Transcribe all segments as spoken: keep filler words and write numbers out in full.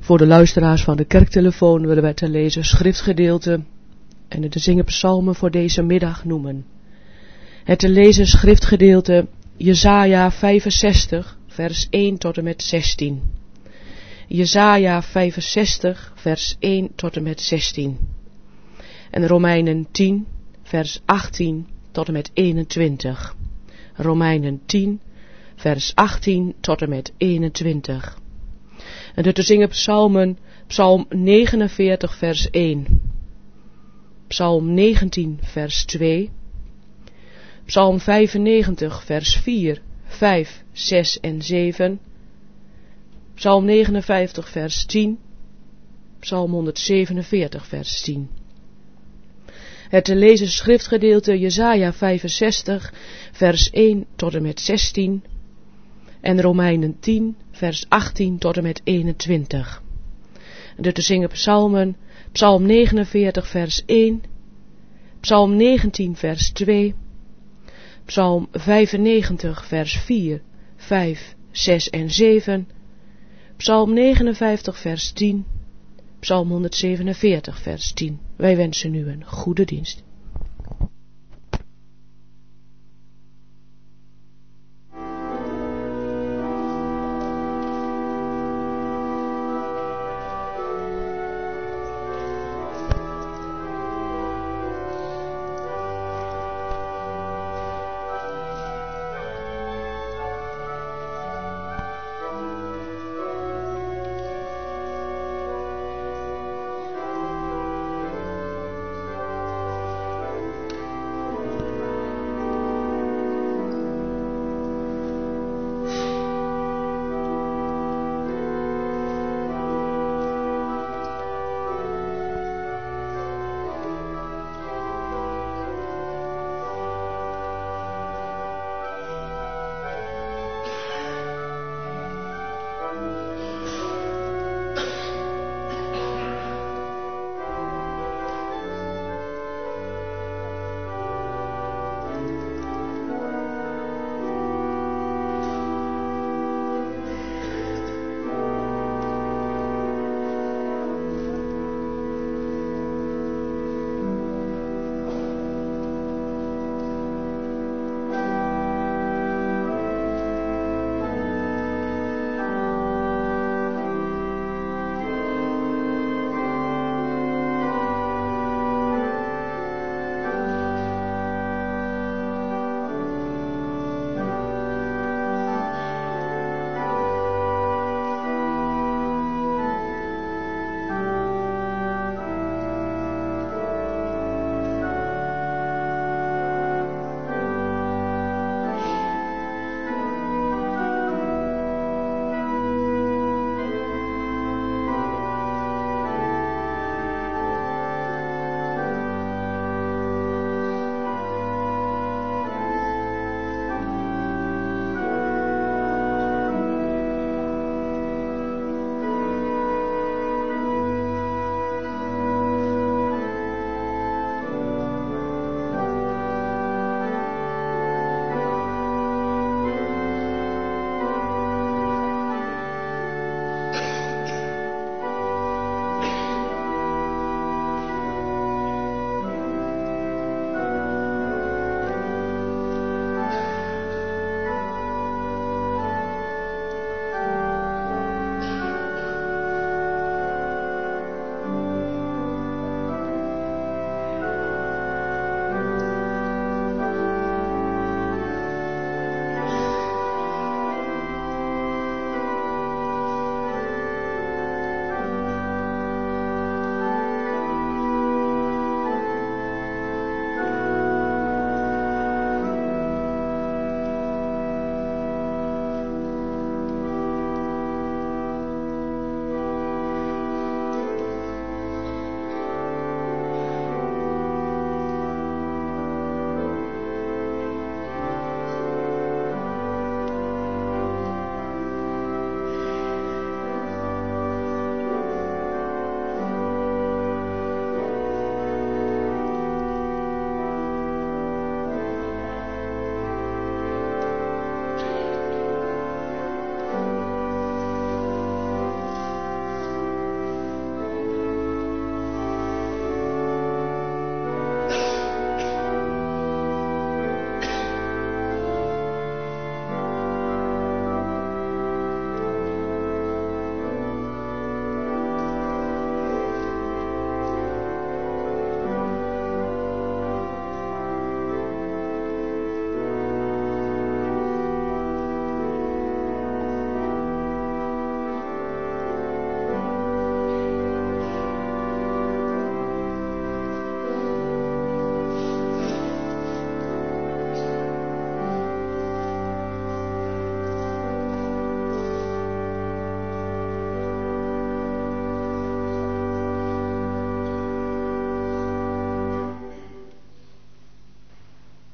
Voor de luisteraars van de kerktelefoon willen wij te lezen schriftgedeelte en het te zingen psalmen voor deze middag noemen. Het te lezen schriftgedeelte Jesaja vijfenzestig, vers één tot en met zestien. Jesaja vijfenzestig, vers één tot en met zestien. En Romeinen tien, vers achttien tot en met eenentwintig. Romeinen tien, vers achttien tot en met eenentwintig. En de te zingen psalmen, psalm negenenveertig, vers één. Psalm negentien, vers twee. Psalm vijfennegentig, vers vier, vijf, zes en zeven. Psalm negenenvijftig, vers tien. Psalm honderdzevenenveertig, vers tien. Het te lezen schriftgedeelte Jesaja vijfenzestig, vers één tot en met zestien. En Romeinen tien, vers achttien tot en met eenentwintig. De te zingen psalmen, psalm negenenveertig, vers één. Psalm negentien, vers twee. Psalm vijfennegentig, vers vier, vijf, zes en zeven. Psalm negenenvijftig, vers tien. Psalm honderdzevenenveertig, vers tien. Wij wensen u een goede dienst.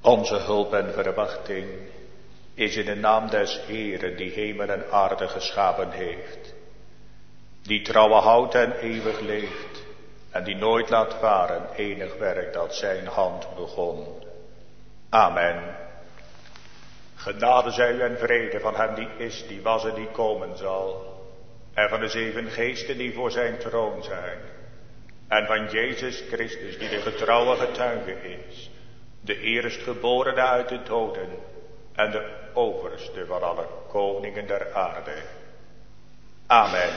Onze hulp en verwachting is in de naam des Heeren die hemel en aarde geschapen heeft, die trouwe houdt en eeuwig leeft en die nooit laat varen enig werk dat zijn hand begon. Amen. Genade zij u en vrede van hem die is, die was en die komen zal, en van de zeven geesten die voor zijn troon zijn, en van Jezus Christus die de getrouwe getuige is, de eerstgeborene uit de doden en de overste van alle koningen der aarde. Amen.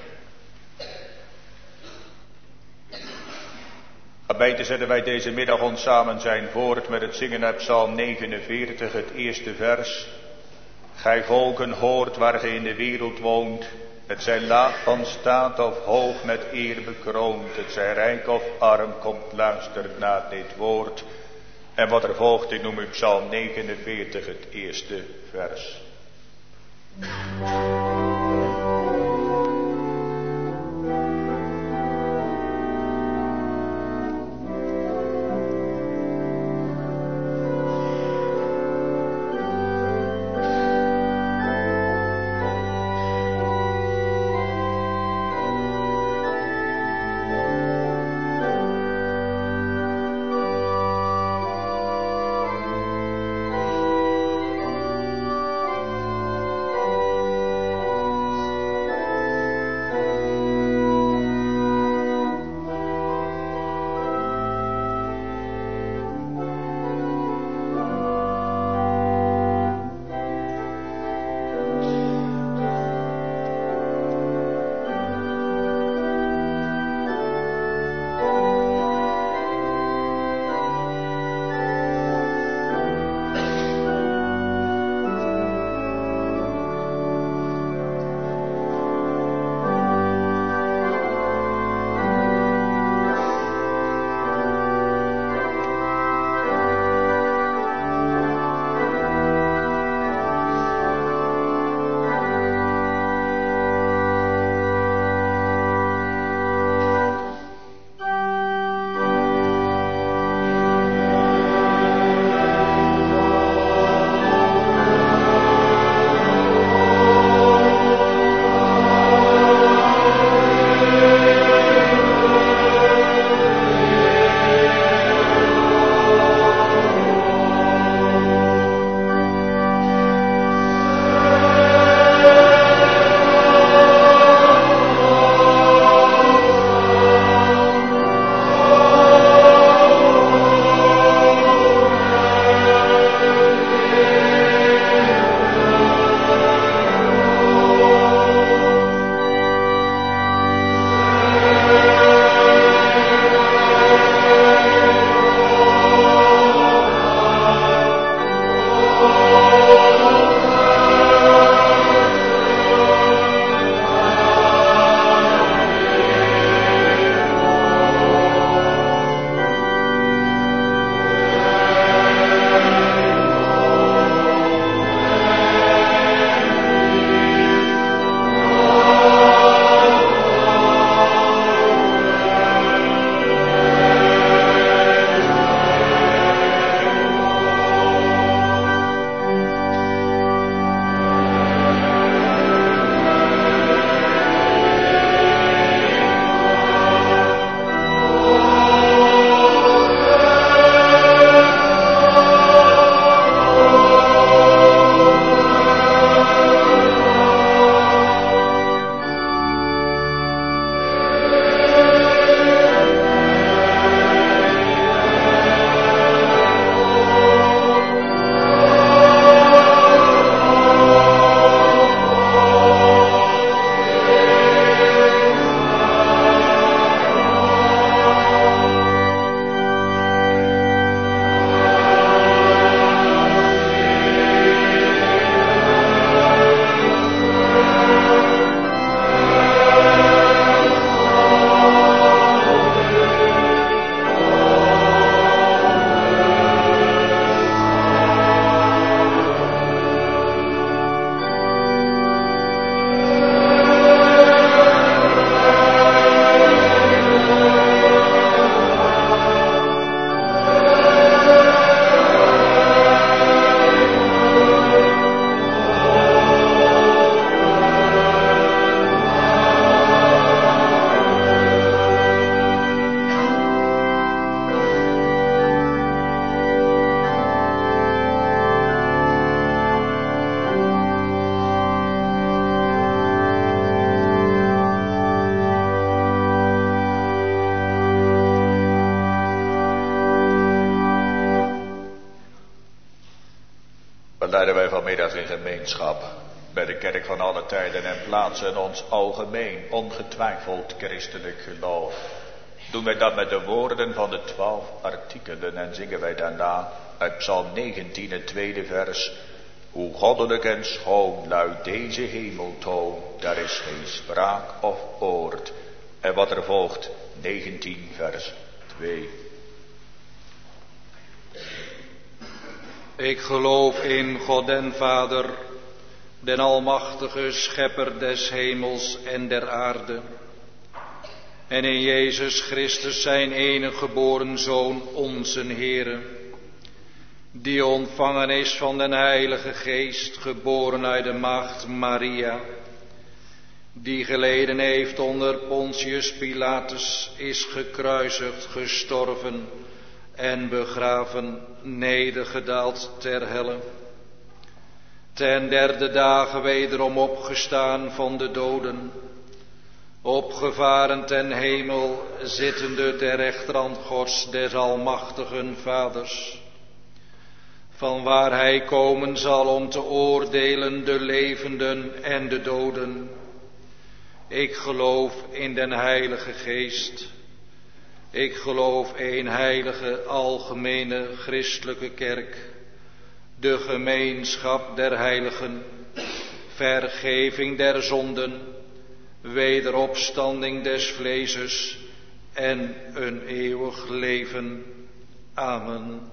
Gemeente, zetten wij deze middag ons samen zijn voort met het zingen uit Psalm negenenveertig, het eerste vers. Gij volken hoort waar gij in de wereld woont, het zij laag van staat of hoog met eer bekroond, het zij rijk of arm, komt luistert naar dit woord. En wat er volgt, ik noem u Psalm negenenveertig, het eerste vers. verkeren wij vanmiddag in gemeenschap bij de kerk van alle tijden en plaatsen ons algemeen, ongetwijfeld christelijk geloof. Doen wij dat met de woorden van de twaalf artikelen en zingen wij daarna uit Psalm negentien, het tweede vers. Hoe goddelijk en schoon luidt deze hemeltoon, daar is geen spraak of woord. En wat er volgt, negentien vers twee. Ik geloof in God den Vader, den almachtige schepper des hemels en der aarde. En in Jezus Christus zijn enige geboren Zoon, onze Heere, die ontvangen is van den Heilige Geest, geboren uit de maagd Maria, die geleden heeft onder Pontius Pilatus, is gekruisigd, gestorven en begraven, nedergedaald ter helle. Ten derde dagen wederom opgestaan van de doden, opgevaren ten hemel, zittende ter rechterhand Gods des almachtigen Vaders, van waar hij komen zal om te oordelen de levenden en de doden. Ik geloof in den Heilige Geest. Ik geloof één heilige, algemene, christelijke kerk, de gemeenschap der heiligen, vergeving der zonden, wederopstanding des vleeses en een eeuwig leven. Amen.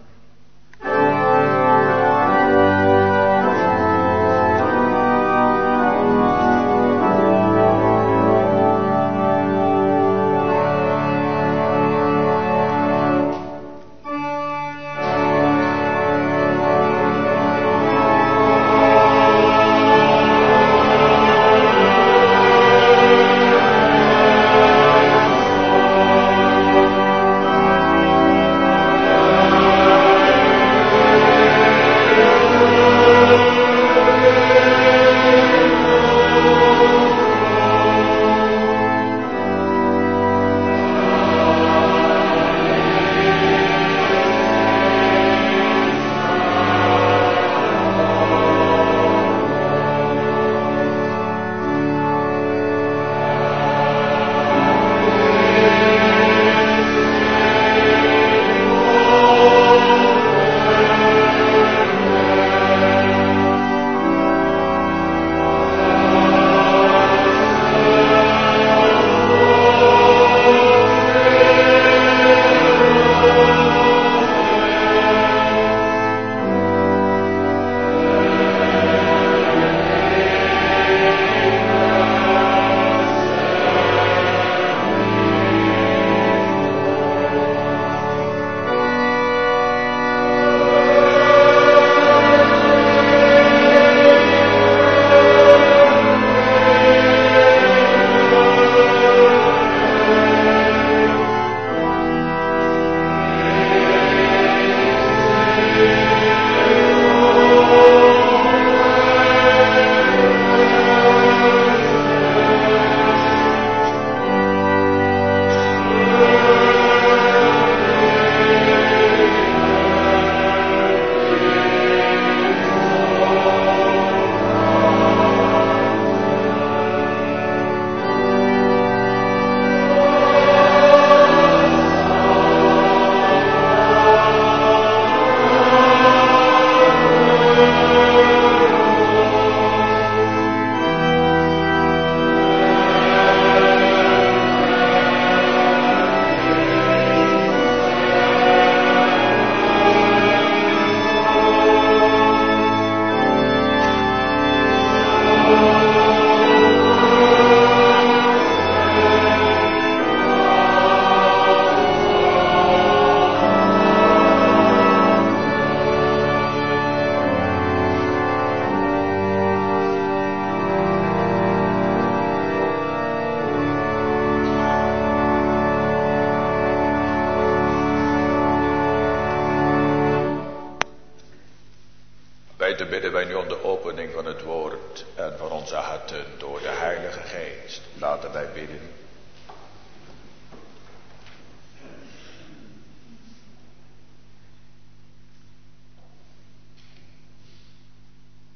Beter bidden wij nu om de opening van het woord en van onze harten door de Heilige Geest. Laten wij bidden.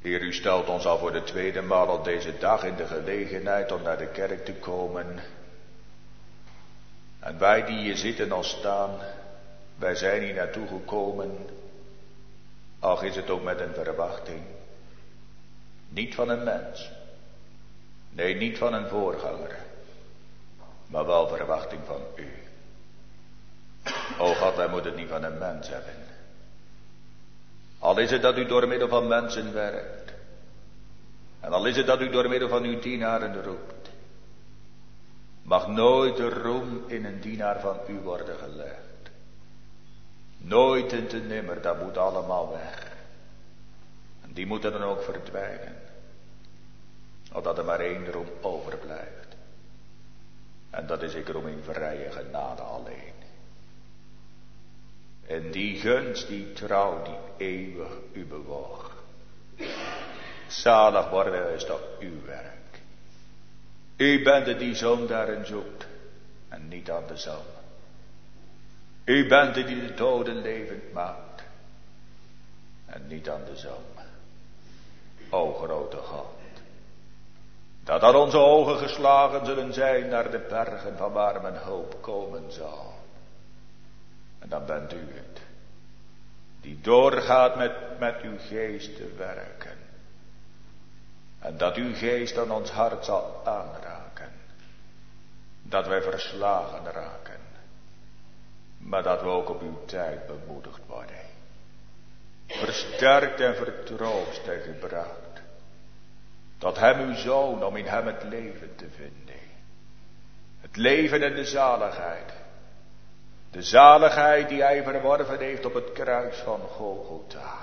Heer, u stelt ons al voor de tweede maal op deze dag in de gelegenheid om naar de kerk te komen. En wij die hier zitten of staan, wij zijn hier naartoe gekomen, al is het ook met een verwachting. Niet van een mens, nee, niet van een voorganger, maar wel verwachting van u. O God, wij moeten het niet van een mens hebben. Al is het dat u door middel van mensen werkt, en al is het dat u door middel van uw dienaren roept, mag nooit de roem in een dienaar van u worden gelegd. Nooit en te nimmer, dat moet allemaal weg. En die moeten dan ook verdwijnen, opdat er maar één roem overblijft. En dat is ik roem in vrije genade alleen. En die gunst, die trouw, die eeuwig u bewoog. Zalig worden is toch uw werk. U bent het die zondaren zoekt en niet aan de zon. U bent het die de doden levend maakt en niet aan de zon. O grote God, dat al onze ogen geslagen zullen zijn naar de bergen van waar mijn hulp komen zal. En dan bent u het, die doorgaat met, met uw geest te werken. En dat uw geest aan ons hart zal aanraken. Dat wij verslagen raken. Maar dat we ook op uw tijd bemoedigd worden. Versterkt en vertroost en gebracht. Tot hem uw zoon, om in hem het leven te vinden. Het leven en de zaligheid. De zaligheid die hij verworven heeft op het kruis van Golgotha.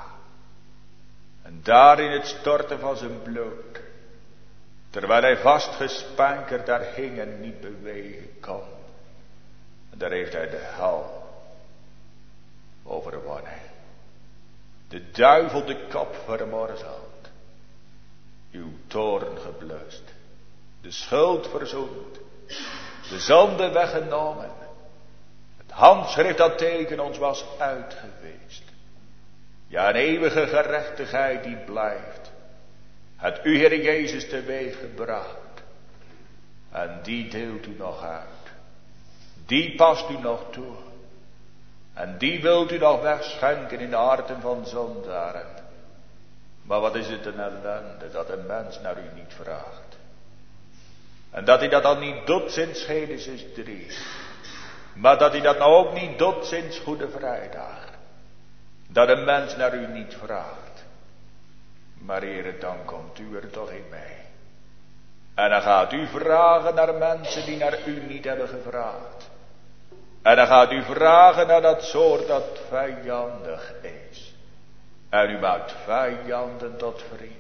En daar in het storten van zijn bloed, terwijl hij vastgespankerd daar hing en niet bewegen kon. En daar heeft hij de hel overwonnen. De duivel de kop vermorzeld. Uw toorn geblust. De schuld verzoend. De zonde weggenomen. Het handschrift dat tegen ons was uitgeweest. Ja, een eeuwige gerechtigheid die blijft. Het u, Heer Jezus, teweeg gebracht. En die deelt u nog uit. Die past u nog toe. En die wilt u nog wegschenken in de harten van zondaren. Maar wat is het een ellende dat een mens naar u niet vraagt. En dat hij dat dan niet doet sinds Genesis drie. Maar dat hij dat nou ook niet doet sinds Goede Vrijdag. Dat een mens naar u niet vraagt. Maar Heere, dan komt u er toch in mee. En dan gaat u vragen naar mensen die naar u niet hebben gevraagd. En dan gaat u vragen naar dat soort dat vijandig is. En u maakt vijanden tot vrienden.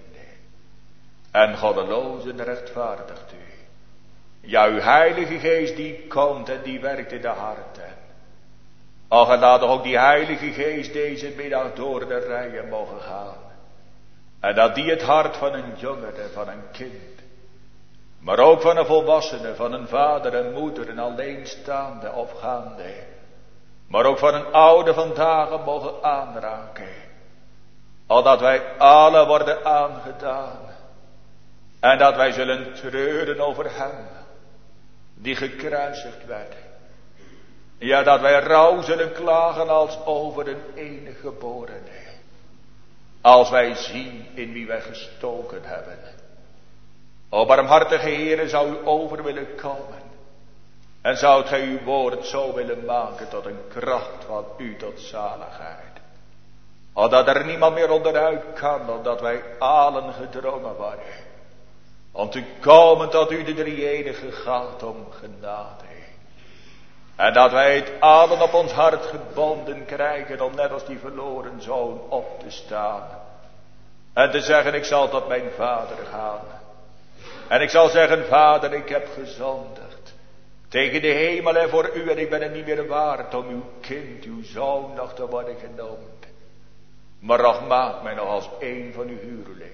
En goddelozen rechtvaardigt u. Ja, uw Heilige Geest die komt en die werkt in de harten. Ach, en laat ook die Heilige Geest deze middag door de rijen mogen gaan. En dat die het hart van een jongere, van een kind, maar ook van een volwassene, van een vader en moeder, een alleenstaande of gaande, maar ook van een oude vandaag mogen aanraken. Al dat wij alle worden aangedaan. En dat wij zullen treuren over hem, die gekruisigd werd. Ja, dat wij rouw zullen klagen als over een enige geborene. Als wij zien in wie wij gestoken hebben. O barmhartige Heere, zou u over willen komen. En zou gij uw woord zo willen maken tot een kracht van u tot zaligheid. O dat er niemand meer onderuit kan, omdat wij allen gedrongen worden. Om te komen tot u de drie-enige gaat om genade. En dat wij het allen op ons hart gebonden krijgen om net als die verloren zoon op te staan. En te zeggen, ik zal tot mijn vader gaan. En ik zal zeggen, vader, ik heb gezondigd. Tegen de hemel en voor u en ik ben het niet meer waard om uw kind, uw zoon nog te worden genoemd. Maar ach, maak mij nog als een van uw huurlingen.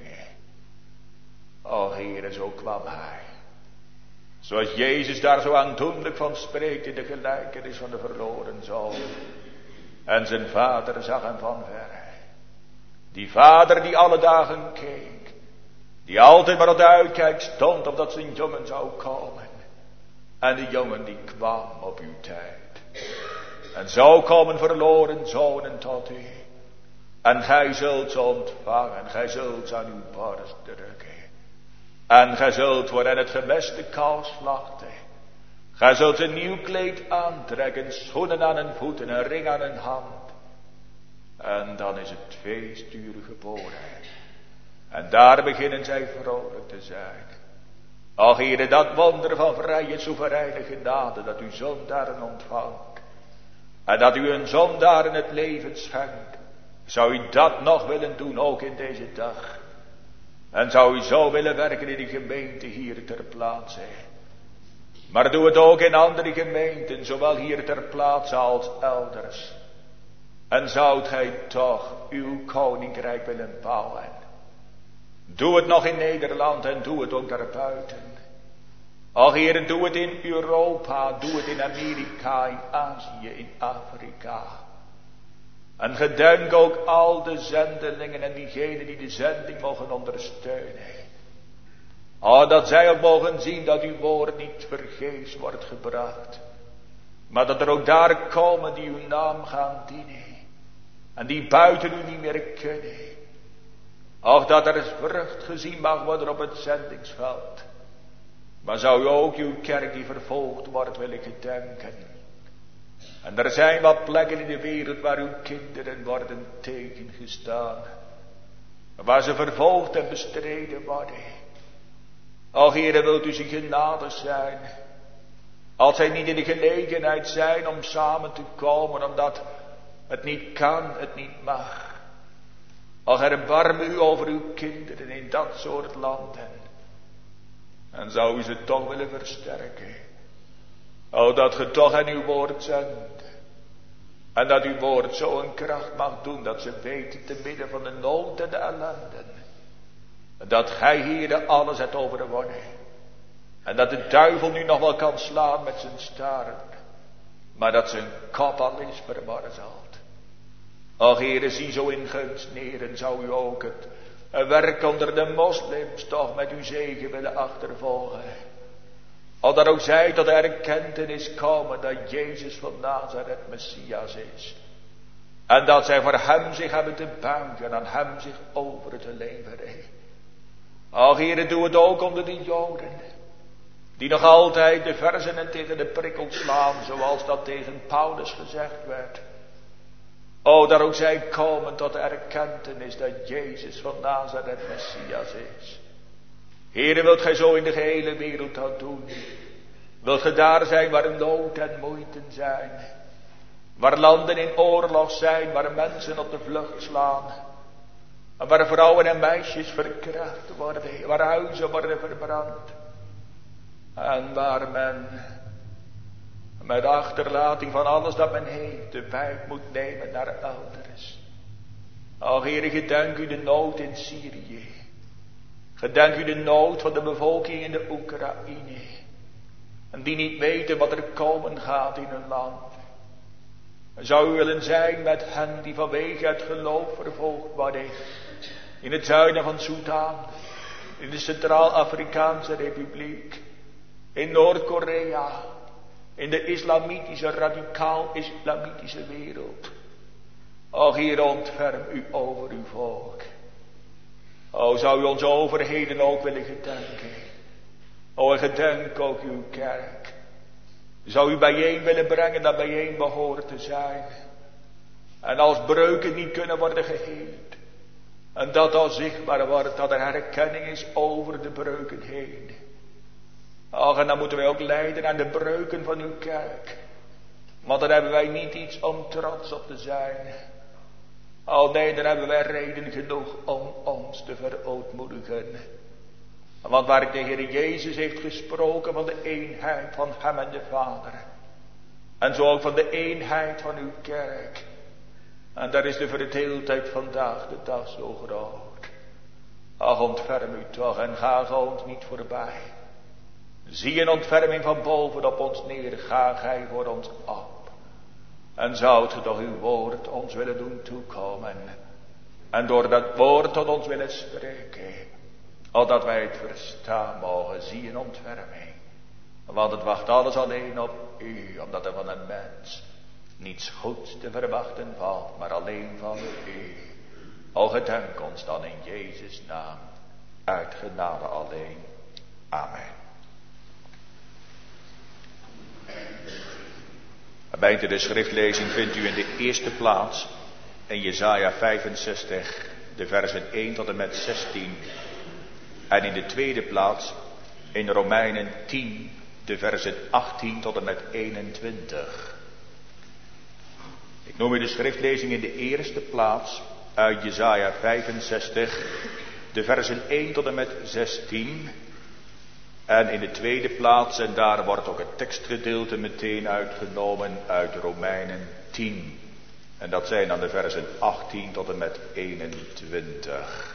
O Heere, zo kwam hij. Zoals Jezus daar zo aandoenlijk van spreekt in de gelijkenis van de verloren zoon. En zijn vader zag hem van verre. Die vader die alle dagen keek. Die altijd maar op de uitkijk stond opdat zijn jongen zou komen. En de jongen die kwam op uw tijd. En zo komen verloren zonen tot u. En gij zult ze ontvangen. Gij zult ze aan uw borst drukken. En gij zult voor hen het gemeste kous slachten. Gij zult een nieuw kleed aantrekken. Schoenen aan hun voeten. Een ring aan hun hand. En dan is het feestuur geboren. En daar beginnen zij vrolijk te zijn. Och, Heere, dat wonder van vrije soevereine genade, dat u zondaren ontvangt. En dat u een zondaren het leven schenkt. Zou u dat nog willen doen, ook in deze dag? En zou u zo willen werken in die gemeente hier ter plaatse? Maar doe het ook in andere gemeenten, zowel hier ter plaatse als elders. En zoudt gij toch uw koninkrijk willen bouwen? Doe het nog in Nederland en doe het ook daarbuiten. Och, Heere, doe het in Europa, doe het in Amerika, in Azië, in Afrika. En gedenk ook al de zendelingen en diegenen die de zending mogen ondersteunen. Oh, dat zij ook mogen zien dat uw woord niet vergeefs wordt gebracht. Maar dat er ook daar komen die uw naam gaan dienen. En die buiten u niet meer kunnen. Och, dat er vrucht gezien mag worden op het zendingsveld. Maar zou u ook uw kerk die vervolgd wordt willen gedenken. En er zijn wat plekken in de wereld waar uw kinderen worden tegengestaan. Waar ze vervolgd en bestreden worden. Och, Heere, wilt u ze genadig zijn. Als zij niet in de gelegenheid zijn om samen te komen, omdat het niet kan, het niet mag. Och, erbarme u over uw kinderen in dat soort landen. En zou u ze toch willen versterken. O, dat ge toch aan uw woord zendt. En dat uw woord zo een kracht mag doen, dat ze weten te midden van de nood en de ellende. Dat gij, Heere, alles hebt overwonnen. En dat de duivel nu nog wel kan slaan met zijn staren. Maar dat zijn kop al is vermorzeld. Och, Heere, zie zo in gunst neer en zou u ook het werk onder de moslims toch met uw zegen willen achtervolgen. Al dat ook zij tot de erkentenis komen dat Jezus van Nazareth Messias is. En dat zij voor hem zich hebben te buigen, aan hem zich over te leveren. Och, Heere, doe het ook onder die Joden. Die nog altijd de verzen en tegen de prikkel slaan, zoals dat tegen Paulus gezegd werd. O, dat ook zij komen tot de erkentenis dat Jezus van Nazareth Messias is. Heere, wilt gij zo in de gehele wereld dat doen? Wilt gij daar zijn waar nood en moeite zijn? Waar landen in oorlog zijn, waar mensen op de vlucht slaan. En waar vrouwen en meisjes verkracht worden, waar huizen worden verbrand. En waar men met achterlating van alles dat men heeft de wijk moet nemen naar elders. O, Heere, gedenk u de nood in Syrië. Gedenk u de nood van de bevolking in de Oekraïne. En die niet weten wat er komen gaat in hun land. Zou u willen zijn met hen die vanwege het geloof vervolgd worden. In het zuiden van Sudan. In de Centraal-Afrikaanse Republiek. In Noord-Korea. In de islamitische, radicaal-islamitische wereld. O, Heer, ontferm u over uw volk. O, zou u onze overheden ook willen gedenken. O, en gedenk ook uw kerk. Zou u bijeen willen brengen dat bijeen behoort te zijn. En als breuken niet kunnen worden geheeld. En dat al zichtbaar wordt dat er herkenning is over de breuken heen. Och, en dan moeten wij ook lijden aan de breuken van uw kerk. Want dan hebben wij niet iets om trots op te zijn. Oh nee, dan hebben wij reden genoeg om ons te verootmoedigen. Want waar de Heer Jezus heeft gesproken van de eenheid van hem en de Vader. En zo ook van de eenheid van uw kerk. En daar is de verdeeldheid vandaag de dag zo groot. Ach, ontferm u toch en ga ons niet voorbij. Zie een ontferming van boven op ons neer, ga gij voor ons op. En zoudt ge toch uw woord ons willen doen toekomen. En door dat woord tot ons willen spreken, opdat wij het verstaan mogen, zie een ontferming. Want het wacht alles alleen op u, omdat er van een mens niets goeds te verwachten valt, maar alleen van u. O gedenk ons dan in Jezus' naam, uit genade alleen. Amen. Bij de schriftlezing vindt u in de eerste plaats in Jesaja vijfenzestig de versen één tot en met zestien. En in de tweede plaats in Romeinen tien de versen achttien tot en met eenentwintig. Ik noem u de schriftlezing in de eerste plaats uit Jesaja vijfenzestig, de versen één tot en met zestien. En in de tweede plaats, en daar wordt ook het tekstgedeelte meteen uitgenomen uit Romeinen tien. En dat zijn dan de versen achttien tot en met eenentwintig.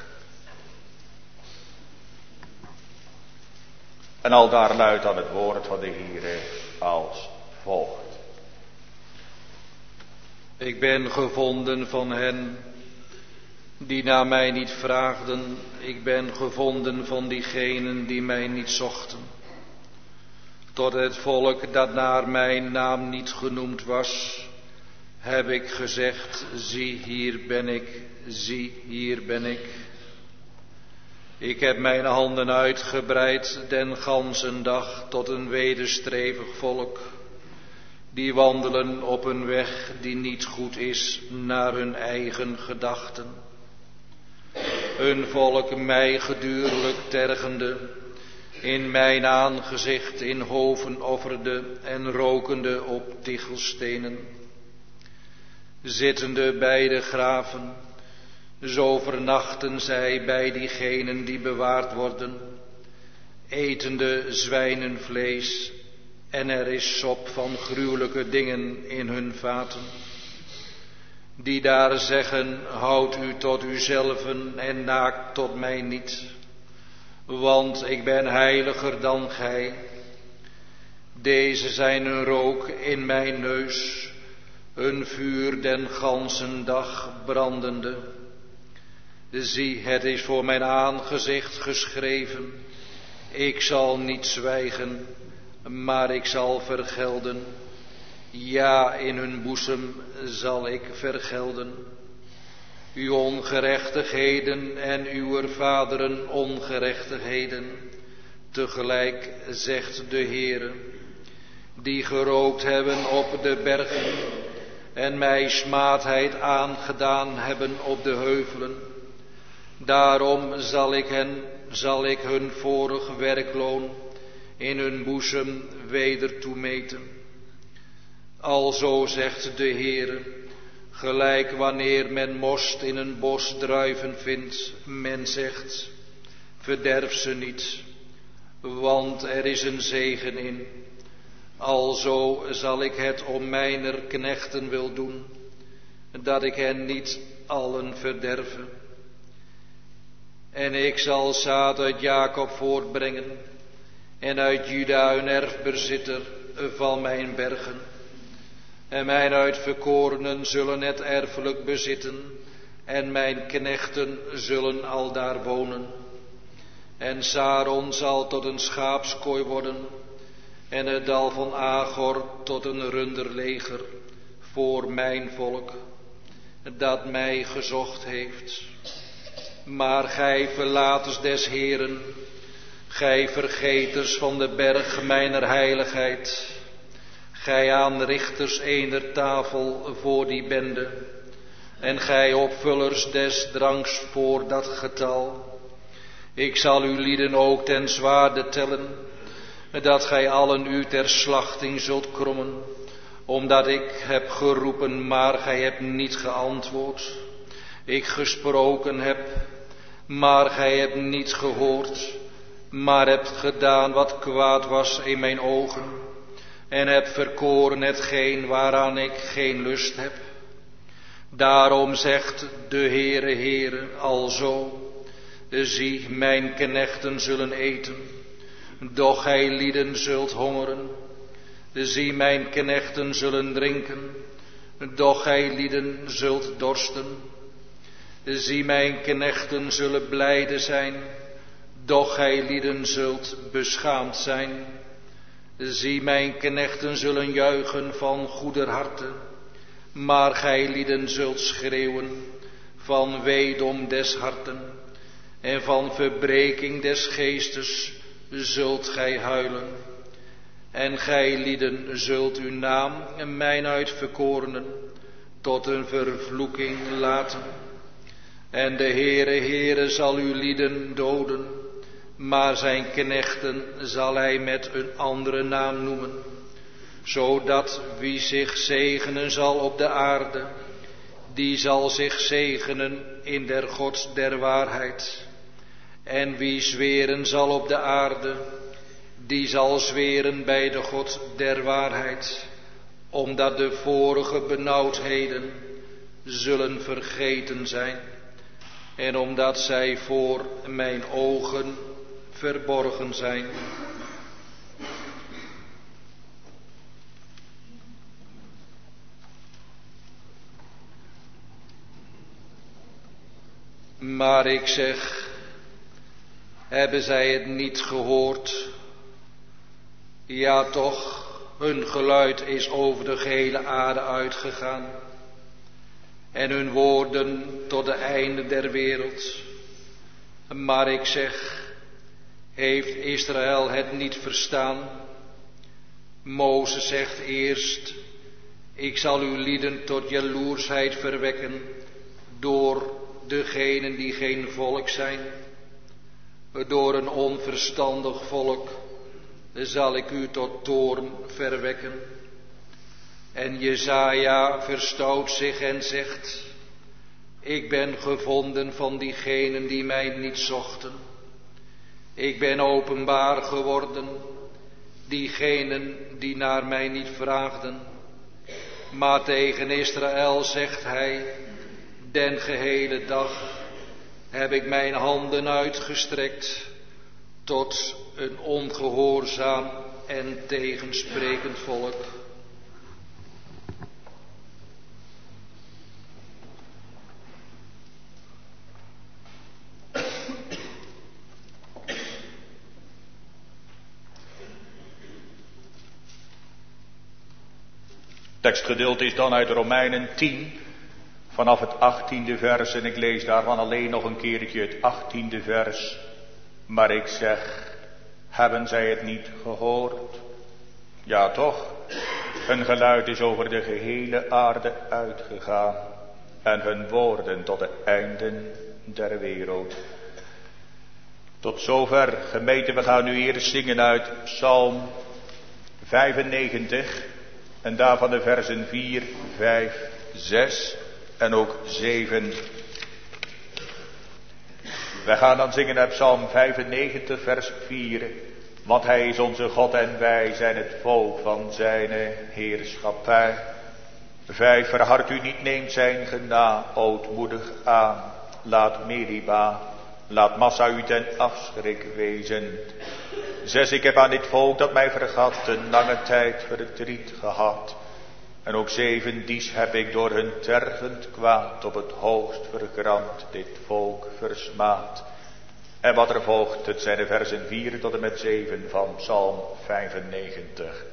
En al daar luidt dan het woord van de Heere als volgt. Ik ben gevonden van hen die naar mij niet vraagden. Ik ben gevonden van diegenen die mij niet zochten. Tot het volk dat naar mijn naam niet genoemd was, heb ik gezegd, zie hier ben ik, zie hier ben ik. Ik heb mijn handen uitgebreid den ganzen dag tot een wederstrevig volk, die wandelen op een weg die niet goed is naar hun eigen gedachten. Een volk mij gedurlijk tergende, in mijn aangezicht in hoven offerde en rokende op tichelstenen. Zittende bij de graven, zo vernachten zij bij diegenen die bewaard worden, etende zwijnenvlees, en er is sop van gruwelijke dingen in hun vaten. Die daar zeggen, houd u tot uzelven en naakt tot mij niet, want ik ben heiliger dan gij. Deze zijn een rook in mijn neus, een vuur den ganzen dag brandende. Zie, het is voor mijn aangezicht geschreven, ik zal niet zwijgen, maar ik zal vergelden. Ja, in hun boezem zal ik vergelden. Uw ongerechtigheden en uw vaderen ongerechtigheden, tegelijk zegt de Heere, die gerookt hebben op de bergen en mij smaadheid aangedaan hebben op de heuvelen. Daarom zal ik hen, zal ik hun vorig werkloon in hun boezem weder toemeten. Alzo zegt de Heere, gelijk wanneer men most in een bos druiven vindt, men zegt, verderf ze niet, want er is een zegen in. Alzo zal ik het om mijner knechten wil doen, dat ik hen niet allen verderve. En ik zal zaad uit Jacob voortbrengen, en uit Juda een erfbezitter van mijn bergen. En mijn uitverkorenen zullen het erfelijk bezitten, en mijn knechten zullen aldaar wonen. En Saron zal tot een schaapskooi worden, en het dal van Agor tot een runderleger, voor mijn volk, dat mij gezocht heeft. Maar gij verlaters des Heeren, gij vergeters van de berg mijner heiligheid, gij aanrichters ener tafel voor die bende, en gij opvullers des dranks voor dat getal. Ik zal uw lieden ook ten zwaarde tellen, dat gij allen u ter slachting zult krommen, omdat ik heb geroepen, maar gij hebt niet geantwoord. Ik gesproken heb, maar gij hebt niet gehoord, maar hebt gedaan wat kwaad was in mijn ogen, en hebt verkoren hetgeen waaraan ik geen lust heb. Daarom zegt de Heere, Heere, alzo, zie, mijn knechten zullen eten, doch gij lieden zult hongeren. Zie, mijn knechten zullen drinken, doch gij lieden zult dorsten. Zie, mijn knechten zullen blijde zijn, doch gij lieden zult beschaamd zijn. Zie, mijn knechten zullen juichen van goeder harte, maar gij lieden zult schreeuwen van weedom des harten, en van verbreking des geestes zult gij huilen. En gij lieden zult uw naam en mijn uitverkorenen tot een vervloeking laten. En de Heere, Heere zal uw lieden doden, maar zijn knechten zal hij met een andere naam noemen, zodat wie zich zegenen zal op de aarde, die zal zich zegenen in der God der waarheid. En wie zweren zal op de aarde, die zal zweren bij de God der waarheid, omdat de vorige benauwdheden zullen vergeten zijn, en omdat zij voor mijn ogen verborgen zijn. Maar ik zeg, hebben zij het niet gehoord? Ja toch, hun geluid is over de gehele aarde uitgegaan, en hun woorden tot de einde der wereld. Maar ik zeg, heeft Israël het niet verstaan? Mozes zegt eerst, ik zal uw lieden tot jaloersheid verwekken door degenen die geen volk zijn. Door een onverstandig volk zal ik u tot toorn verwekken. En Jesaja verstout zich en zegt, ik ben gevonden van diegenen die mij niet zochten. Ik ben openbaar geworden, diegenen die naar mij niet vraagden. Maar tegen Israël zegt hij, den gehele dag heb ik mijn handen uitgestrekt tot een ongehoorzaam en tegensprekend volk. Tekstgedeelte is dan uit Romeinen tien, vanaf het achttiende vers, en ik lees daarvan alleen nog een keertje het achttiende vers. Maar ik zeg, hebben zij het niet gehoord? Ja toch, hun geluid is over de gehele aarde uitgegaan, en hun woorden tot de einden der wereld. Tot zover, gemeente, we gaan nu eerst zingen uit Psalm vijfennegentig, en daarvan de versen vier, vijf, zes en ook zeven. Wij gaan dan zingen uit Psalm vijfennegentig, vers vier. Want hij is onze God en wij zijn het volk van zijn heerschappij. Vijf, verhard u niet, neemt zijn gena ootmoedig aan. Laat Meriba, laat Massa u ten afschrik wezen. Zes, ik heb aan dit volk dat mij vergat een lange tijd verdriet gehad. En ook zeven, dies heb ik door hun tergend kwaad op het hoogst vergramd dit volk versmaad. En wat er volgt, het zijn de versen vier tot en met zeven van Psalm vijfennegentig.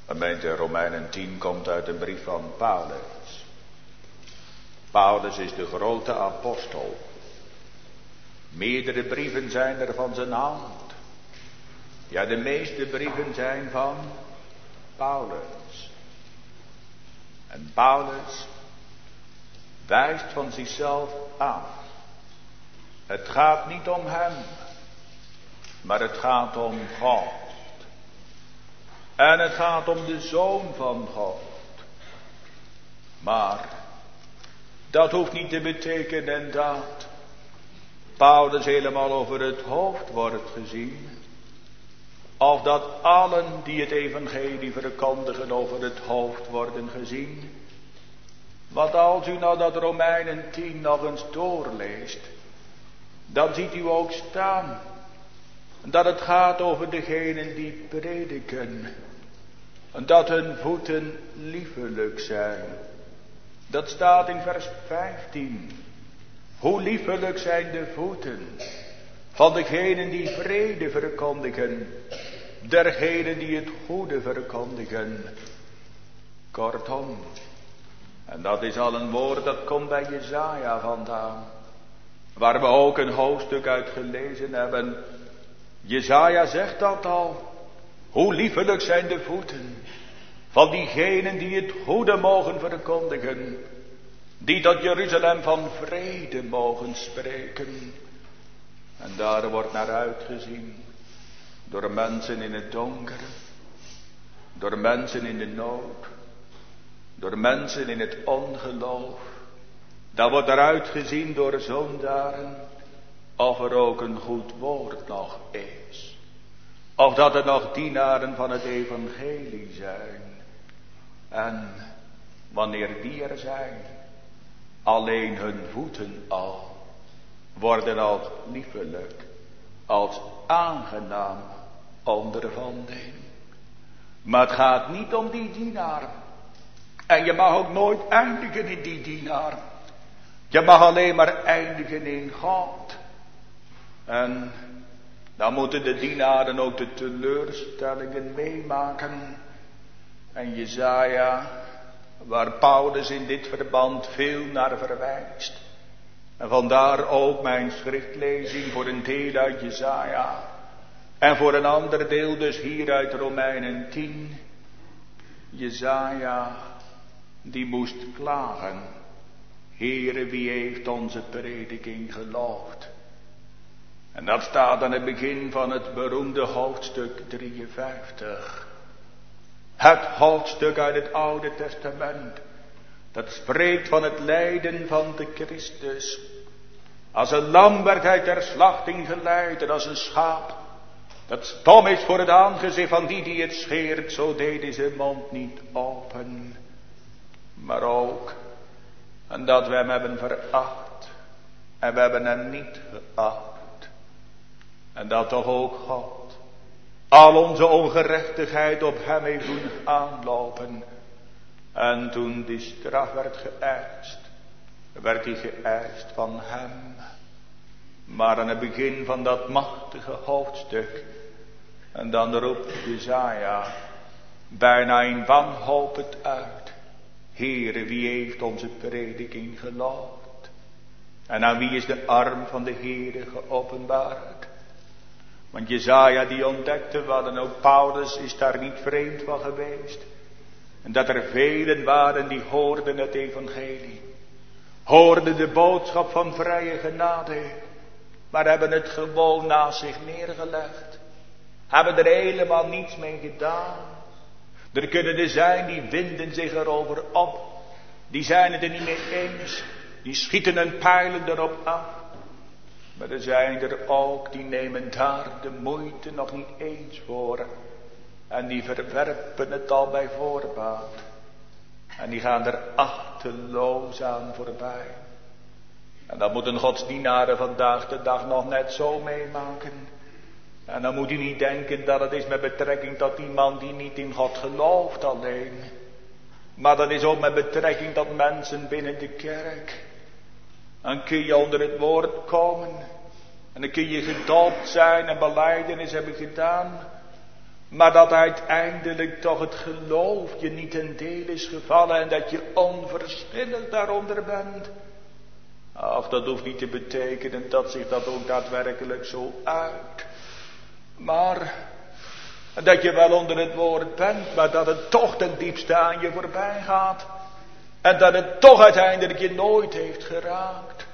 Gemeente, Romeinen tien komt uit een brief van Paulus. Paulus is de grote apostel. Meerdere brieven zijn er van zijn hand. Ja, de meeste brieven zijn van Paulus. En Paulus wijst van zichzelf aan. Het gaat niet om hem, maar het gaat om God. En het gaat om de Zoon van God. Maar dat hoeft niet te betekenen dat Paulus helemaal over het hoofd wordt gezien. Of dat allen die het evangelie verkondigen over het hoofd worden gezien. Want als u nou dat Romeinen tien nog eens doorleest, dan ziet u ook staan dat het gaat over degenen die prediken. En dat hun voeten liefelijk zijn. Dat staat in vers vijftien. Hoe liefelijk zijn de voeten van degenen die vrede verkondigen, dergenen die het goede verkondigen. Kortom, en dat is al een woord dat komt bij Jesaja vandaan, waar we ook een hoofdstuk uit gelezen hebben. Jesaja zegt dat al. Hoe liefelijk zijn de voeten van diegenen die het goede mogen verkondigen, die tot Jeruzalem van vrede mogen spreken. En daar wordt naar uitgezien door mensen in het donker, door mensen in de nood, door mensen in het ongeloof. Daar wordt naar uitgezien door zondaren, of er ook een goed woord nog is. Of dat er nog dienaren van het evangelie zijn. En wanneer die er zijn, alleen hun voeten al worden als liefelijk, als aangenaam ondervanding. Maar het gaat niet om die dienaren. En je mag ook nooit eindigen in die dienaren. Je mag alleen maar eindigen in God. En dan moeten de dienaren ook de teleurstellingen meemaken. En Jesaja, waar Paulus in dit verband veel naar verwijst. En vandaar ook mijn schriftlezing voor een deel uit Jesaja. En voor een ander deel dus hier uit Romeinen tien. Jesaja, die moest klagen. Heere, wie heeft onze prediking geloofd? En dat staat aan het begin van het beroemde hoofdstuk drieënvijftig. Het hoofdstuk uit het Oude Testament. Dat spreekt van het lijden van de Christus. Als een lam werd hij ter slachting geleid en als een schaap dat stom is voor het aangezicht van die die het scheert, zo deed hij zijn mond niet open. Maar ook, en dat we hem hebben veracht en we hebben hem niet geacht. En dat toch ook God al onze ongerechtigheid op hem heeft doen aanlopen. En toen die straf werd geëist, werd die geëist van hem. Maar aan het begin van dat machtige hoofdstuk, en dan roept Jesaja bijna in wanhoop het uit. Heere, wie heeft onze prediking geloofd? En aan wie is de arm van de Heere geopenbaard? Want Jesaja die ontdekte wat, en ook Paulus is daar niet vreemd van geweest. En dat er velen waren die hoorden het evangelie. Hoorden de boodschap van vrije genade. Maar hebben het gewoon naast zich neergelegd. Hebben er helemaal niets mee gedaan. Er kunnen er zijn die winden zich erover op. Die zijn het er niet mee eens. Die schieten hun pijlen erop af. Maar er zijn er ook die nemen daar de moeite nog niet eens voor. En die verwerpen het al bij voorbaat. En die gaan er achteloos aan voorbij. En dat moeten godsdienaren vandaag de dag nog net zo meemaken. En dan moet u niet denken dat het is met betrekking tot iemand die niet in God gelooft alleen. Maar dat is ook met betrekking tot mensen binnen de kerk. Dan kun je onder het woord komen. En dan kun je gedoopt zijn en belijdenis hebben gedaan. Maar dat uiteindelijk toch het geloof je niet ten deel is gevallen en dat je onverschillig daaronder bent. Ach, dat hoeft niet te betekenen dat zich dat ook daadwerkelijk zo uit. Maar dat je wel onder het woord bent, maar dat het toch ten diepste aan je voorbij gaat. En dat het toch uiteindelijk je nooit heeft geraakt.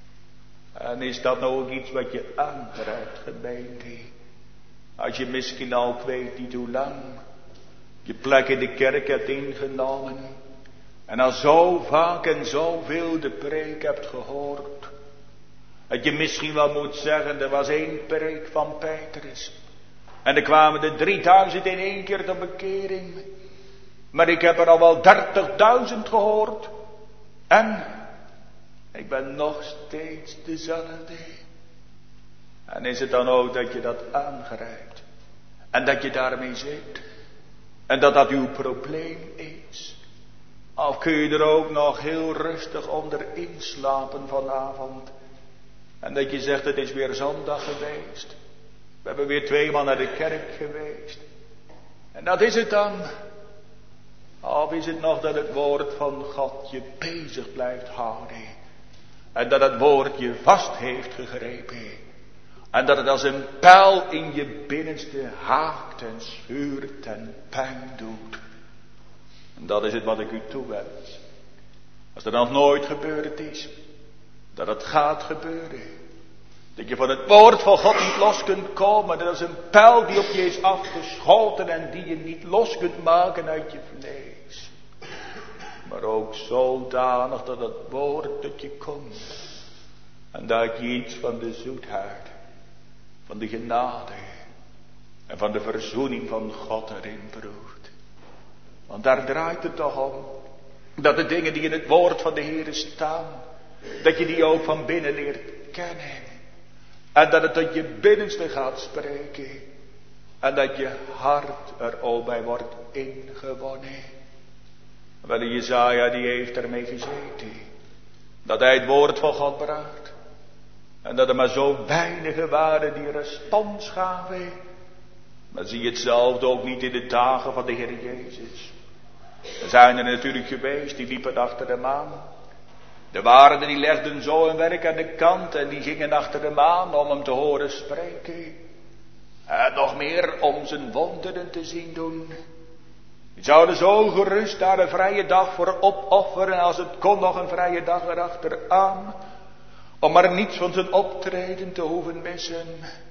En is dat nou ook iets wat je aangrijpt, gemeente? Als je misschien al, ik weet niet hoe lang, je plek in de kerk hebt ingenomen. En al zo vaak en zoveel de preek hebt gehoord. Dat je misschien wel moet zeggen, er was één preek van Petrus. En er kwamen er drieduizend in één keer tot bekering. Maar ik heb er al wel dertigduizend gehoord. En ik ben nog steeds dezelfde. En is het dan ook dat je dat aangrijpt? En dat je daarmee zit? En dat dat uw probleem is? Of kun je er ook nog heel rustig onder inslapen vanavond? En dat je zegt, het is weer zondag geweest. We hebben weer tweemaal naar de kerk geweest. En dat is het dan. Of is het nog dat het woord van God je bezig blijft houden? En dat het woord je vast heeft gegrepen? En dat het als een pijl in je binnenste haakt en schuurt en pijn doet? En dat is het wat ik u toewens. Als er nog nooit gebeurd is, dat het gaat gebeuren. Dat je van het woord van God niet los kunt komen. Dat is een pijl die op je is afgeschoten en die je niet los kunt maken uit je vlees. Maar ook zodanig dat het woord tot je komt. En dat je iets van de zoetheid, van de genade en van de verzoening van God erin proeft. Want daar draait het toch om. Dat de dingen die in het woord van de Heer staan, dat je die ook van binnen leert kennen. En dat het tot je binnenste gaat spreken. En dat je hart er ook bij wordt ingewonnen. Wel, Jesaja die heeft ermee gezeten. Dat hij het woord van God bracht. En dat er maar zo weinigen waren die respons gaven. Maar zie je hetzelfde ook niet in de dagen van de Heer Jezus. Er zijn er natuurlijk geweest die liepen achter hem aan. Er waren er die legden zo hun werk aan de kant en die gingen achter hem aan om hem te horen spreken. En nog meer om zijn wonderen te zien doen. Die zouden zo gerust daar een vrije dag voor opofferen, als het kon nog een vrije dag erachteraan. Om maar niets van zijn optreden te hoeven missen.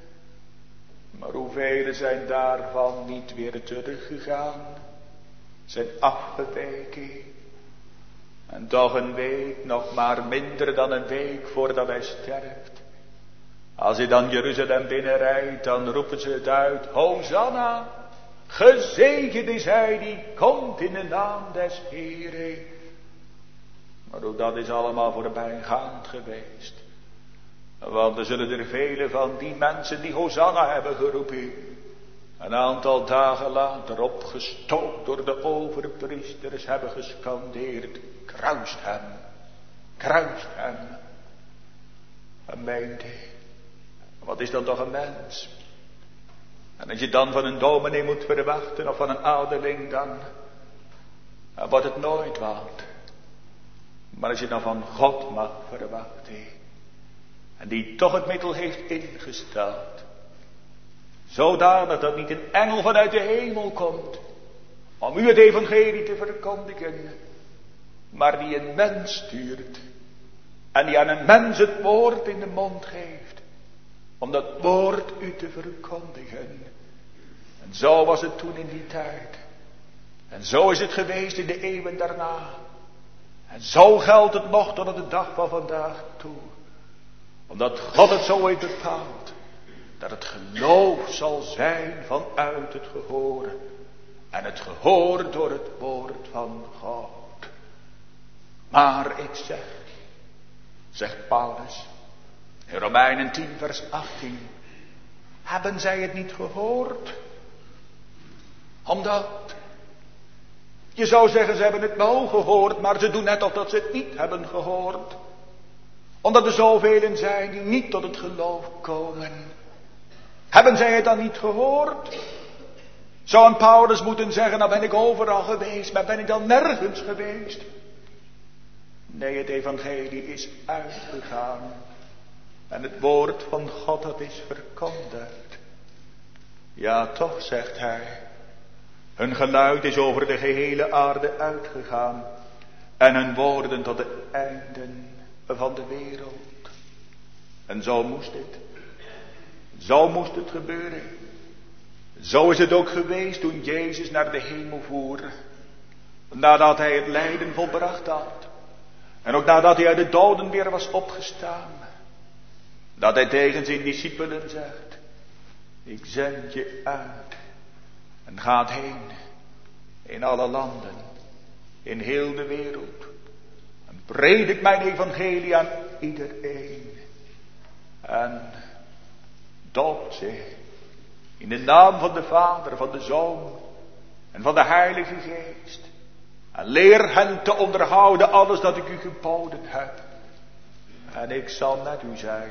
Maar hoeveel zijn daarvan niet weer teruggegaan? Zijn afgeweken. En toch een week, nog maar minder dan een week voordat hij sterft. Als hij dan Jeruzalem binnenrijdt, dan roepen ze het uit. Hosanna, gezegend is hij die komt in de naam des Heeren. Maar ook dat is allemaal voorbijgaand geweest. Want er zullen er vele van die mensen die Hosanna hebben geroepen, een aantal dagen later opgestookt door de overpriesters hebben gescandeerd. Kruist hem, kruist hem. Gemeente, wat is dan toch een mens? En als je dan van een dominee moet verwachten of van een ouderling, dan, dan wordt het nooit wat. Maar als je dan van God mag verwachten, en die toch het middel heeft ingesteld, zodanig dat niet een engel vanuit de hemel komt om u het evangelie te verkondigen, maar die een mens stuurt en die aan een mens het woord in de mond geeft om dat woord u te verkondigen. En zo was het toen in die tijd. En zo is het geweest in de eeuwen daarna. En zo geldt het nog tot op de dag van vandaag toe. Omdat God het zo heeft bepaald. Dat het geloof zal zijn vanuit het gehoor. En het gehoor door het woord van God. Maar ik zeg, zegt Paulus, in Romeinen tien vers achttien. Hebben zij het niet gehoord? Omdat, je zou zeggen ze hebben het wel gehoord, maar ze doen net of dat ze het niet hebben gehoord. Omdat er zoveel zijn die niet tot het geloof komen. Hebben zij het dan niet gehoord? Zou een Paulus moeten zeggen, nou ben ik overal geweest, maar ben ik dan nergens geweest? Nee, het evangelie is uitgegaan. En het woord van God, dat is verkondigd. Ja, toch, zegt hij. Hun geluid is over de gehele aarde uitgegaan. En hun woorden tot de einden van de wereld. En zo moest het. Zo moest het gebeuren. Zo is het ook geweest toen Jezus naar de hemel voer. Nadat hij het lijden volbracht had. En ook nadat hij uit de doden weer was opgestaan. Dat hij tegen zijn discipelen zegt. Ik zend je uit. En gaat heen. In alle landen. In heel de wereld. En predik mijn evangelie aan iedereen. En doop ze. In de naam van de Vader, van de Zoon en van de Heilige Geest. En leer hen te onderhouden alles dat ik u geboden heb. En ik zal met u zijn.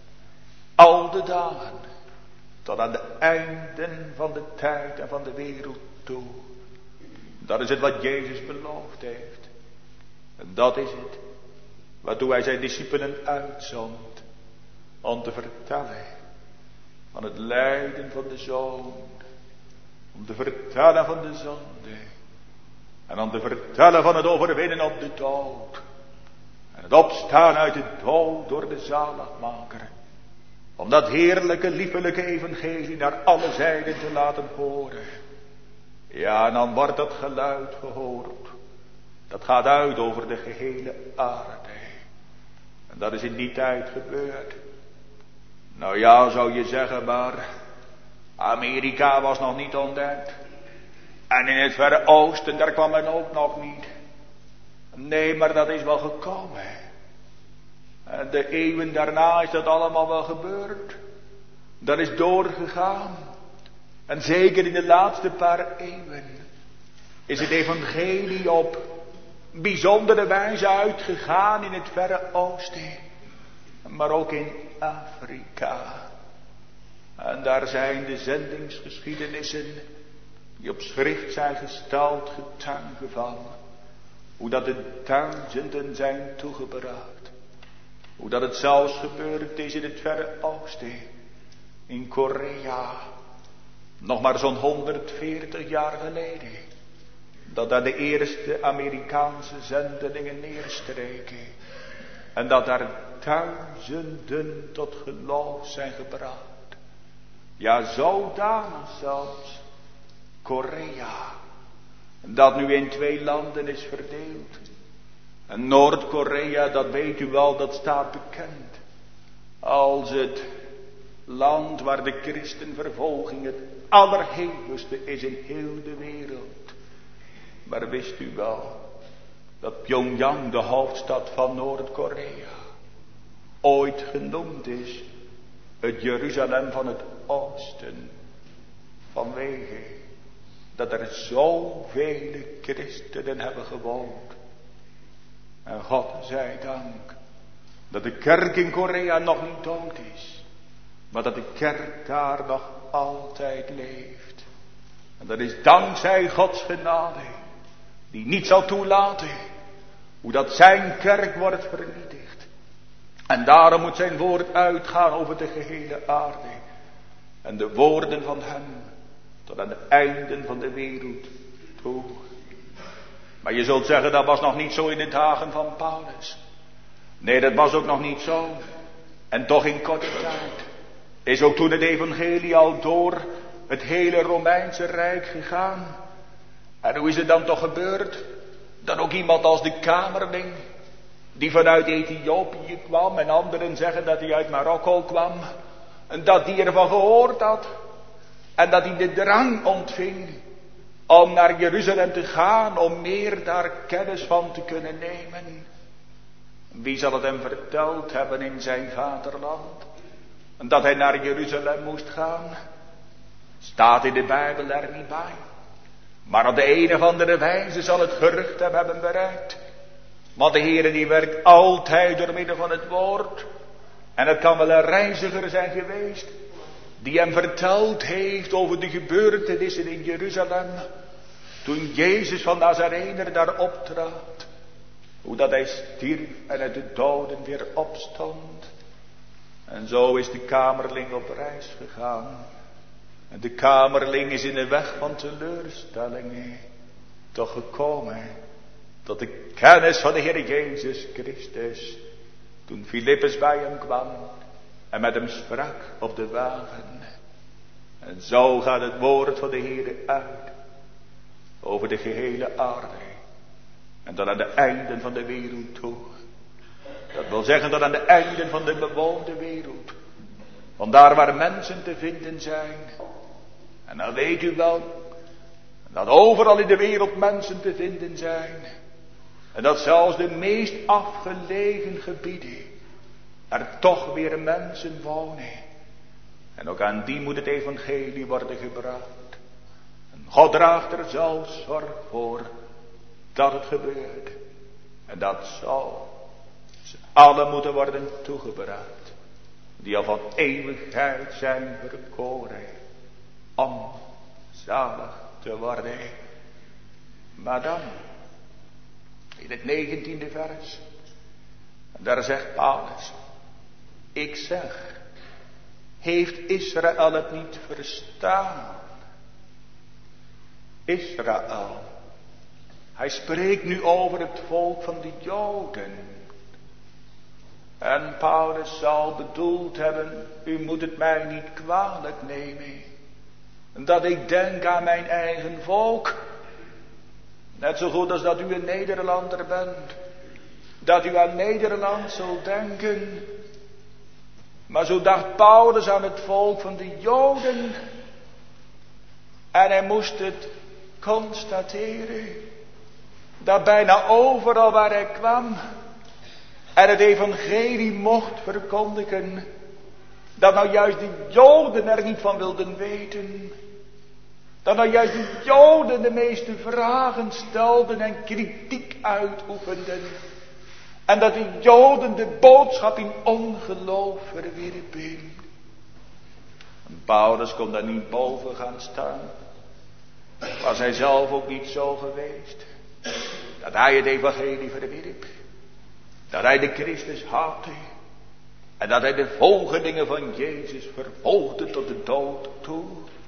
Al de dagen. Tot aan de einden van de tijd en van de wereld toe. Dat is het wat Jezus beloofd heeft. En dat is het. Waartoe hij zijn discipelen uitzond. Om te vertellen. Van het lijden van de Zoon. Om te vertellen van de zonde. En om te vertellen van het overwinnen op de dood. En het opstaan uit de dood door de zaligmaker. Om dat heerlijke, liefelijke evangelie naar alle zijden te laten horen. Ja, en dan wordt dat geluid gehoord. Dat gaat uit over de gehele aarde. En dat is in die tijd gebeurd. Nou ja, zou je zeggen, maar Amerika was nog niet ontdekt. En in het Verre Oosten, daar kwam men ook nog niet. Nee, maar dat is wel gekomen. En de eeuwen daarna is dat allemaal wel gebeurd. Dat is doorgegaan. En zeker in de laatste paar eeuwen is het evangelie op bijzondere wijze uitgegaan in het Verre Oosten. Maar ook in Afrika. En daar zijn de zendingsgeschiedenissen die op schrift zijn gesteld getuigen van. Hoe dat de duizenden zijn toegebracht. Hoe dat het zelfs gebeurd is in het Verre Oosten. In Korea. Nog maar zo'n honderdveertig jaar geleden. Dat daar de eerste Amerikaanse zendelingen neerstreken. En dat daar duizenden tot geloof zijn gebracht. Ja, zodanig zelfs Korea. Dat nu in twee landen is verdeeld. En Noord-Korea, dat weet u wel, dat staat bekend. Als het land waar de christenvervolging het allerhevigste is in heel de wereld. Maar wist u wel dat Pyongyang, de hoofdstad van Noord-Korea, ooit genoemd is het Jeruzalem van het Oosten. Vanwege dat er zoveel christenen hebben gewoond. En God zij dank dat de kerk in Korea nog niet dood is. Maar dat de kerk daar nog altijd leeft. En dat is dankzij Gods genade. Die niet zal toelaten hoe dat zijn kerk wordt vernietigd. En daarom moet zijn woord uitgaan over de gehele aarde. En de woorden van hem tot aan de einden van de wereld toe. Maar je zult zeggen, dat was nog niet zo in de dagen van Paulus. Nee, dat was ook nog niet zo. En toch in korte tijd is ook toen het evangelie al door het hele Romeinse Rijk gegaan. En hoe is het dan toch gebeurd? Dat ook iemand als de Kamerling, die vanuit Ethiopië kwam, en anderen zeggen dat hij uit Marokko kwam, en dat hij ervan gehoord had. En dat hij de drang ontving om naar Jeruzalem te gaan, om meer daar kennis van te kunnen nemen. Wie zal het hem verteld hebben in zijn vaderland? En dat hij naar Jeruzalem moest gaan? Staat in de Bijbel er niet bij. Maar op de een of andere wijze zal het gerucht hem hebben bereikt. Want de Heere die werkt altijd door middel van het woord. En het kan wel een reiziger zijn geweest. Die hem verteld heeft over de gebeurtenissen in Jeruzalem. Toen Jezus van Nazarene daar optrad. Hoe dat hij stierf en uit de doden weer opstond. En zo is de kamerling op reis gegaan. En de kamerling is in de weg van teleurstellingen toch gekomen tot de kennis van de Heer Jezus Christus. Toen Filippus bij hem kwam en met hem sprak op de wagen. En zo gaat het woord van de Heer uit over de gehele aarde. En dan aan de einden van de wereld toe. Dat wil zeggen dat aan de einden van de bewoonde wereld. Want daar waar mensen te vinden zijn. En dan weet u wel. Dat overal in de wereld mensen te vinden zijn. En dat zelfs de meest afgelegen gebieden. Er toch weer mensen wonen. En ook aan die moet het evangelie worden gebracht. En God draagt er zelf zorg voor. Dat het gebeurt. En dat zal ze allen moeten worden toegebracht. Die al van eeuwigheid zijn verkoren. Om zalig te worden. Maar dan. In het negentiende vers. En daar zegt Paulus. Ik zeg. Heeft Israël het niet verstaan? Israël. Hij spreekt nu over het volk van de Joden. En Paulus zal bedoeld hebben, u moet het mij niet kwalijk nemen. Dat ik denk aan mijn eigen volk. Net zo goed als dat u een Nederlander bent. Dat u aan Nederland zult denken. Maar zo dacht Paulus aan het volk van de Joden. En hij moest het constateren. Dat bijna overal waar hij kwam. En het evangelie mocht verkondigen. Dat nou juist de Joden er niet van wilden weten. Dat nou juist de Joden de meeste vragen stelden en kritiek uitoefenden. En dat de Joden de boodschap in ongeloof verwierpen. En Paulus kon daar niet boven gaan staan. Was hij zelf ook niet zo geweest. Dat hij het evangelie verwierp. Dat hij de Christus haatte. En dat hij de volgelingen van Jezus vervolgde tot de dood toe.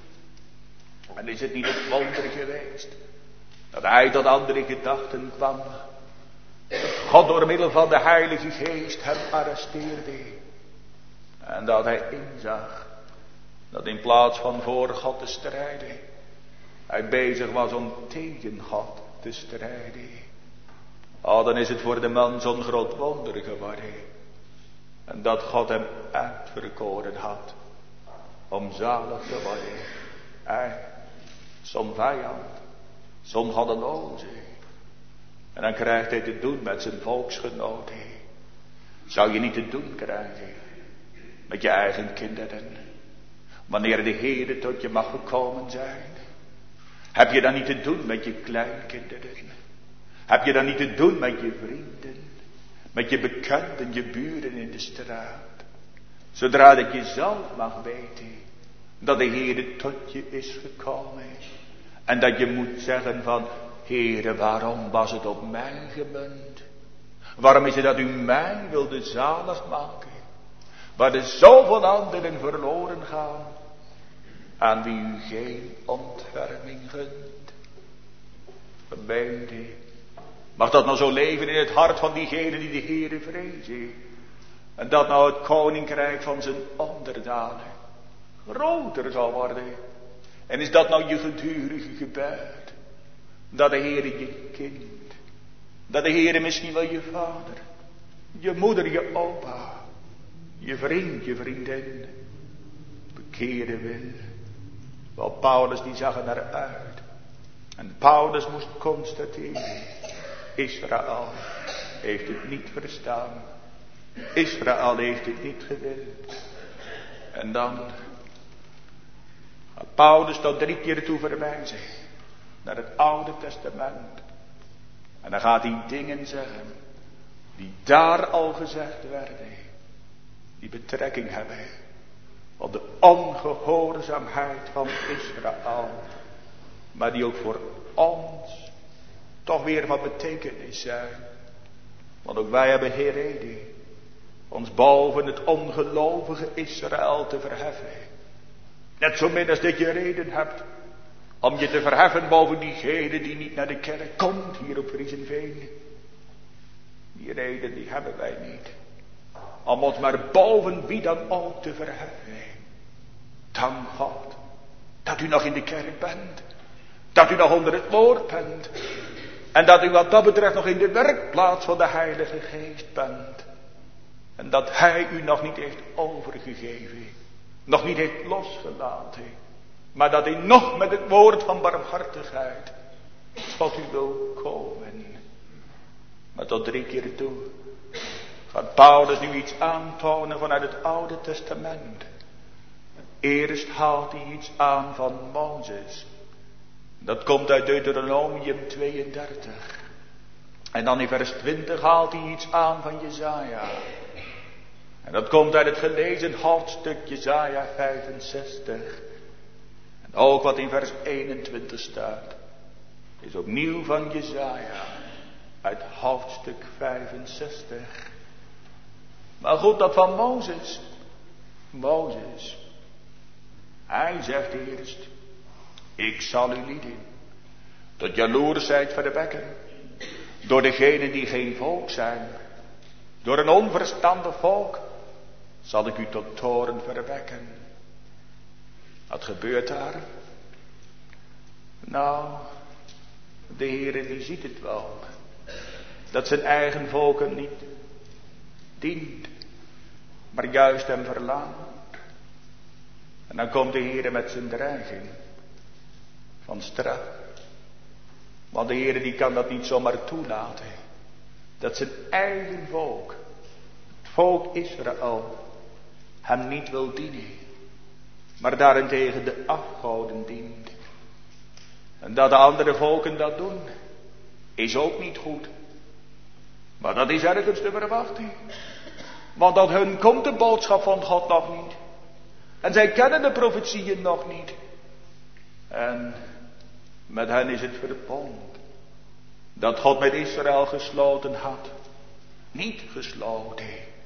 En is het niet het wonder geweest. Dat hij tot andere gedachten kwam. Dat God door middel van de Heilige Geest hem arresteerde. En dat hij inzag. Dat in plaats van voor God te strijden. Hij bezig was om tegen God te strijden. Oh, dan is het voor de man zo'n groot wonder geworden. En dat God hem uitverkoren had. Om zalig te worden. Hij, zo'n vijand. Zo'n goddeloze. En dan krijgt hij te doen met zijn volksgenoten. Zou je niet te doen krijgen. Met je eigen kinderen. Wanneer de Heer tot je mag gekomen zijn. Heb je dan niet te doen met je kleinkinderen? Heb je dan niet te doen met je vrienden? Met je bekenden, je buren in de straat? Zodra dat je zelf mag weten dat de Heer tot je is gekomen. En dat je moet zeggen van, Heere, waarom was het op mij gemunt? Waarom is het dat u mij wilde zalig maken? Waar er zoveel anderen verloren gaan. Aan wie u geen ontferming gunt. Gemeente, mag dat nou zo leven in het hart van diegenen die de Heere vrezen. En dat nou het koninkrijk van zijn onderdanen groter zal worden. En is dat nou je gedurige gebed? Dat de Heere je kind. Dat de Heere misschien wel je vader. Je moeder, je opa. Je vriend, je vriendin. Bekeren wil. Wel, Paulus die zag er naar uit. En Paulus moest constateren. Israël heeft het niet verstaan. Israël heeft het niet gewild. En dan gaat Paulus tot drie keer toe verwijzen. Naar het Oude Testament. En dan gaat hij dingen zeggen. Die daar al gezegd werden. Die betrekking hebben. van de ongehoorzaamheid van Israël. Maar die ook voor ons toch weer van betekenis zijn. Want ook wij hebben geen reden ons boven het ongelovige Israël te verheffen. Net zo min als dat je reden hebt om je te verheffen boven diegene die niet naar de kerk komt hier op Friesenveen. Die reden die hebben wij niet. Om ons maar boven wie dan ook te verheffen. Dank God dat u nog in de kerk bent. Dat u nog onder het woord bent. En dat u wat dat betreft nog in de werkplaats van de Heilige Geest bent. En dat Hij u nog niet heeft overgegeven. Nog niet heeft losgelaten. Maar dat Hij nog met het woord van barmhartigheid tot u wil komen. Maar tot drie keer toe gaat Paulus nu iets aantonen vanuit het Oude Testament. Eerst haalt hij iets aan van Mozes. Dat komt uit Deuteronomium tweeëndertig. En dan in vers twintig haalt hij iets aan van Jesaja. En dat komt uit het gelezen hoofdstuk Jesaja vijfenzestig. En ook wat in vers eenentwintig staat, is opnieuw van Jesaja uit hoofdstuk vijfenzestig. Maar goed, dat van Mozes. Mozes. Hij zegt eerst, ik zal u lieden tot jaloersheid verwekken. Door degenen die geen volk zijn. Door een onverstandig volk zal ik u tot toorn verwekken. Wat gebeurt daar? Nou, de Heere die ziet het wel. Dat zijn eigen volk hem niet dient. Maar juist hem verlaat. En dan komt de Heere met zijn dreiging. Van straf. Want de Heere die kan dat niet zomaar toelaten. Dat zijn eigen volk. Het volk Israël. Hem niet wil dienen. Maar daarentegen de afgoden dient. En dat de andere volken dat doen. Is ook niet goed. Maar dat is ergens te verwachten. Want dat hun komt de boodschap van God nog niet. En zij kennen de profetieën nog niet. En met hen is het verbond dat God met Israël gesloten had. Niet gesloten.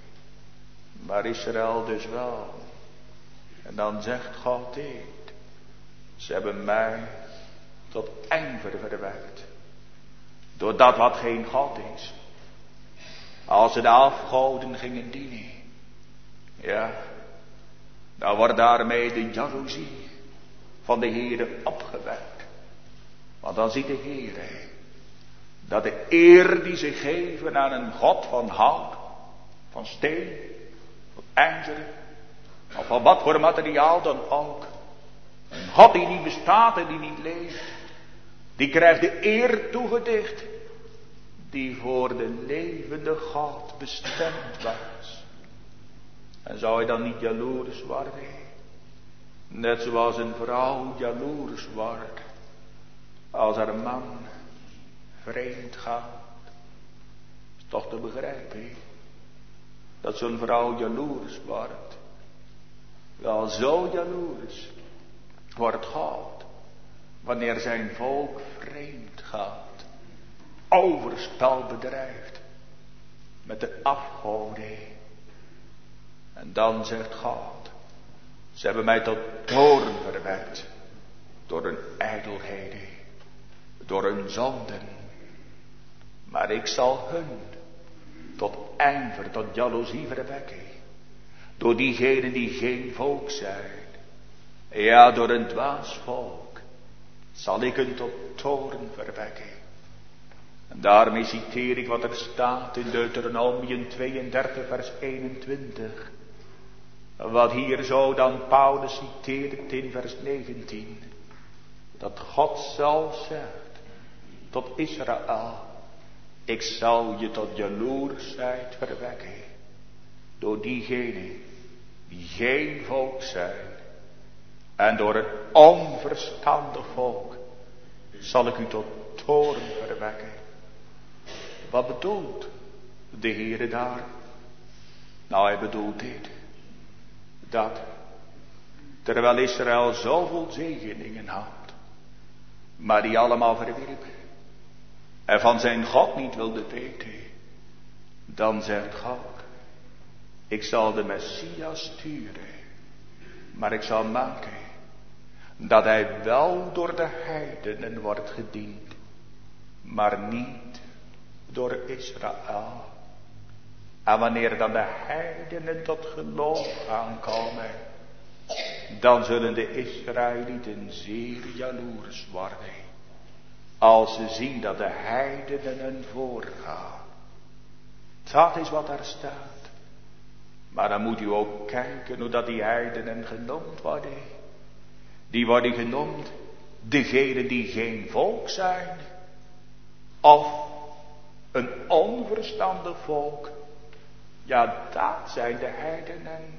Maar Israël dus wel. En dan zegt God dit. Ze hebben mij tot ijver verwekt. Door dat wat geen God is. Als ze de afgoden gingen dienen. Ja. Dan wordt daarmee de jaloezie van de Heere opgewekt. Want dan ziet de Heere dat de eer die ze geven aan een God van hout, van steen, van ijzer, of van wat voor materiaal dan ook. Een God die niet bestaat en die niet leeft. Die krijgt de eer toegedicht die voor de levende God bestemd was. En zou hij dan niet jaloers worden? Net zoals een vrouw jaloers wordt als haar man vreemd gaat. Is toch te begrijpen dat zo'n vrouw jaloers wordt. Wel zo jaloers wordt God wanneer zijn volk vreemd gaat. Overspel bedrijft met de afgoden. En dan zegt God, ze hebben mij tot toorn verwekt door hun ijdelheden, door hun zonden. Maar ik zal hun tot ijver, tot jaloezie verwekken. Door diegenen die geen volk zijn. Ja, door een dwaas volk zal ik hun tot toorn verwekken. En daarmee citeer ik wat er staat in Deuteronomium tweeëndertig vers eenentwintig. Wat hier zo dan Paulus citeert in vers negentien. Dat God zelf zegt tot Israël. Ik zal je tot jaloersheid verwekken. Door diegenen die geen volk zijn. En door een onverstandig volk zal ik u tot toorn verwekken. Wat bedoelt de Heere daar? Nou, hij bedoelt dit. Dat terwijl Israël zoveel zegeningen had, maar die allemaal verwierp en van zijn God niet wilde weten, dan zegt God, ik zal de Messias sturen, maar ik zal maken dat hij wel door de heidenen wordt gediend, maar niet door Israël. En wanneer dan de heidenen tot geloof aankomen, dan zullen de Israëlieten zeer jaloers worden, als ze zien dat de heidenen hen voorgaan. Dat is wat daar staat. Maar dan moet u ook kijken hoe dat die heidenen genoemd worden. Die worden genoemd degenen die geen volk zijn, of een onverstandig volk. Ja, dat zijn de heidenen.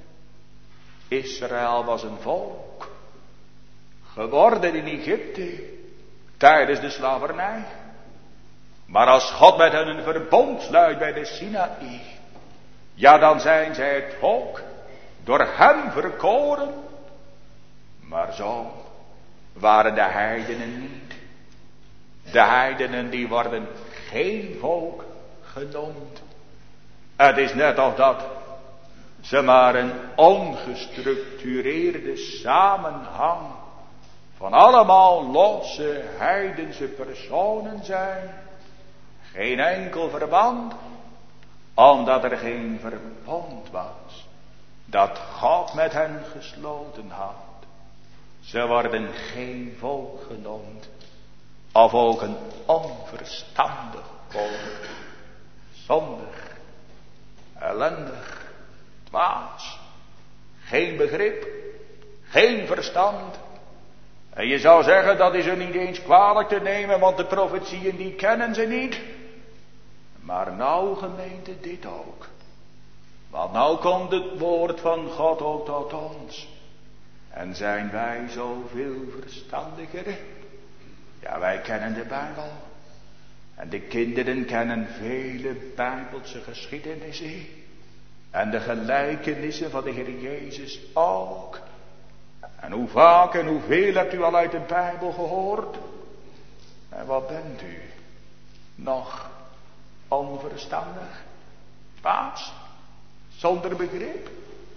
Israël was een volk, geworden in Egypte, tijdens de slavernij. Maar als God met hen een verbond sluit bij de Sinaï, ja, dan zijn zij het volk, door hem verkoren. Maar zo waren de heidenen niet. De heidenen die worden geen volk genoemd. Het is net of dat ze maar een ongestructureerde samenhang van allemaal losse heidense personen zijn. Geen enkel verband, omdat er geen verbond was dat God met hen gesloten had. Ze worden geen volk genoemd, of ook een onverstandig volk, zondig, ellendig, dwaas, geen begrip, geen verstand. En je zou zeggen, dat is er niet eens kwalijk te nemen, want de profetieën die kennen ze niet. Maar nou, gemeente, dit ook. Want nou komt het woord van God ook tot ons. En zijn wij zoveel verstandiger. Ja, wij kennen de Bijbel. En de kinderen kennen vele Bijbelse geschiedenissen. En de gelijkenissen van de Heer Jezus ook. En hoe vaak en hoeveel hebt u al uit de Bijbel gehoord? En wat bent u? Nog onverstandig? Dwaas? Zonder begrip?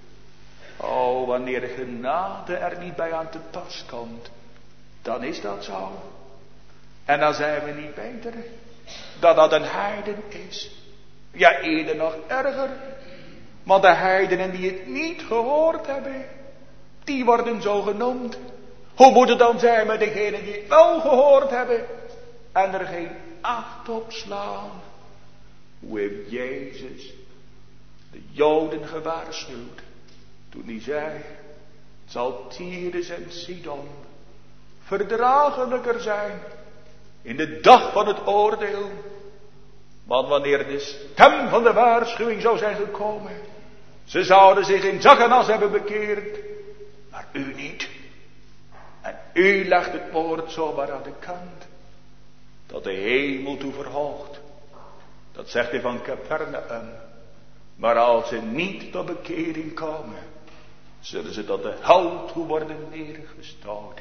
Oh, wanneer de genade er niet bij aan te pas komt, dan is dat zo. En dan zijn we niet beter dat dat een heiden is. Ja, eerder nog erger. Want de heidenen die het niet gehoord hebben, die worden zo genoemd. Hoe moet het dan zijn met degenen die het wel gehoord hebben en er geen acht op slaan? Hoe heeft Jezus de Joden gewaarschuwd toen hij zei, het zal Tyrus en Sidon verdraaglijker zijn in de dag van het oordeel. Want wanneer de stem van de waarschuwing zou zijn gekomen, ze zouden zich in zak en as hebben bekeerd, maar u niet. En u legt het woord zomaar aan de kant, tot de hemel toe verhoogt. Dat zegt hij van Capernaum. Maar als ze niet tot bekering komen, zullen ze tot de hel toe worden neergestoten.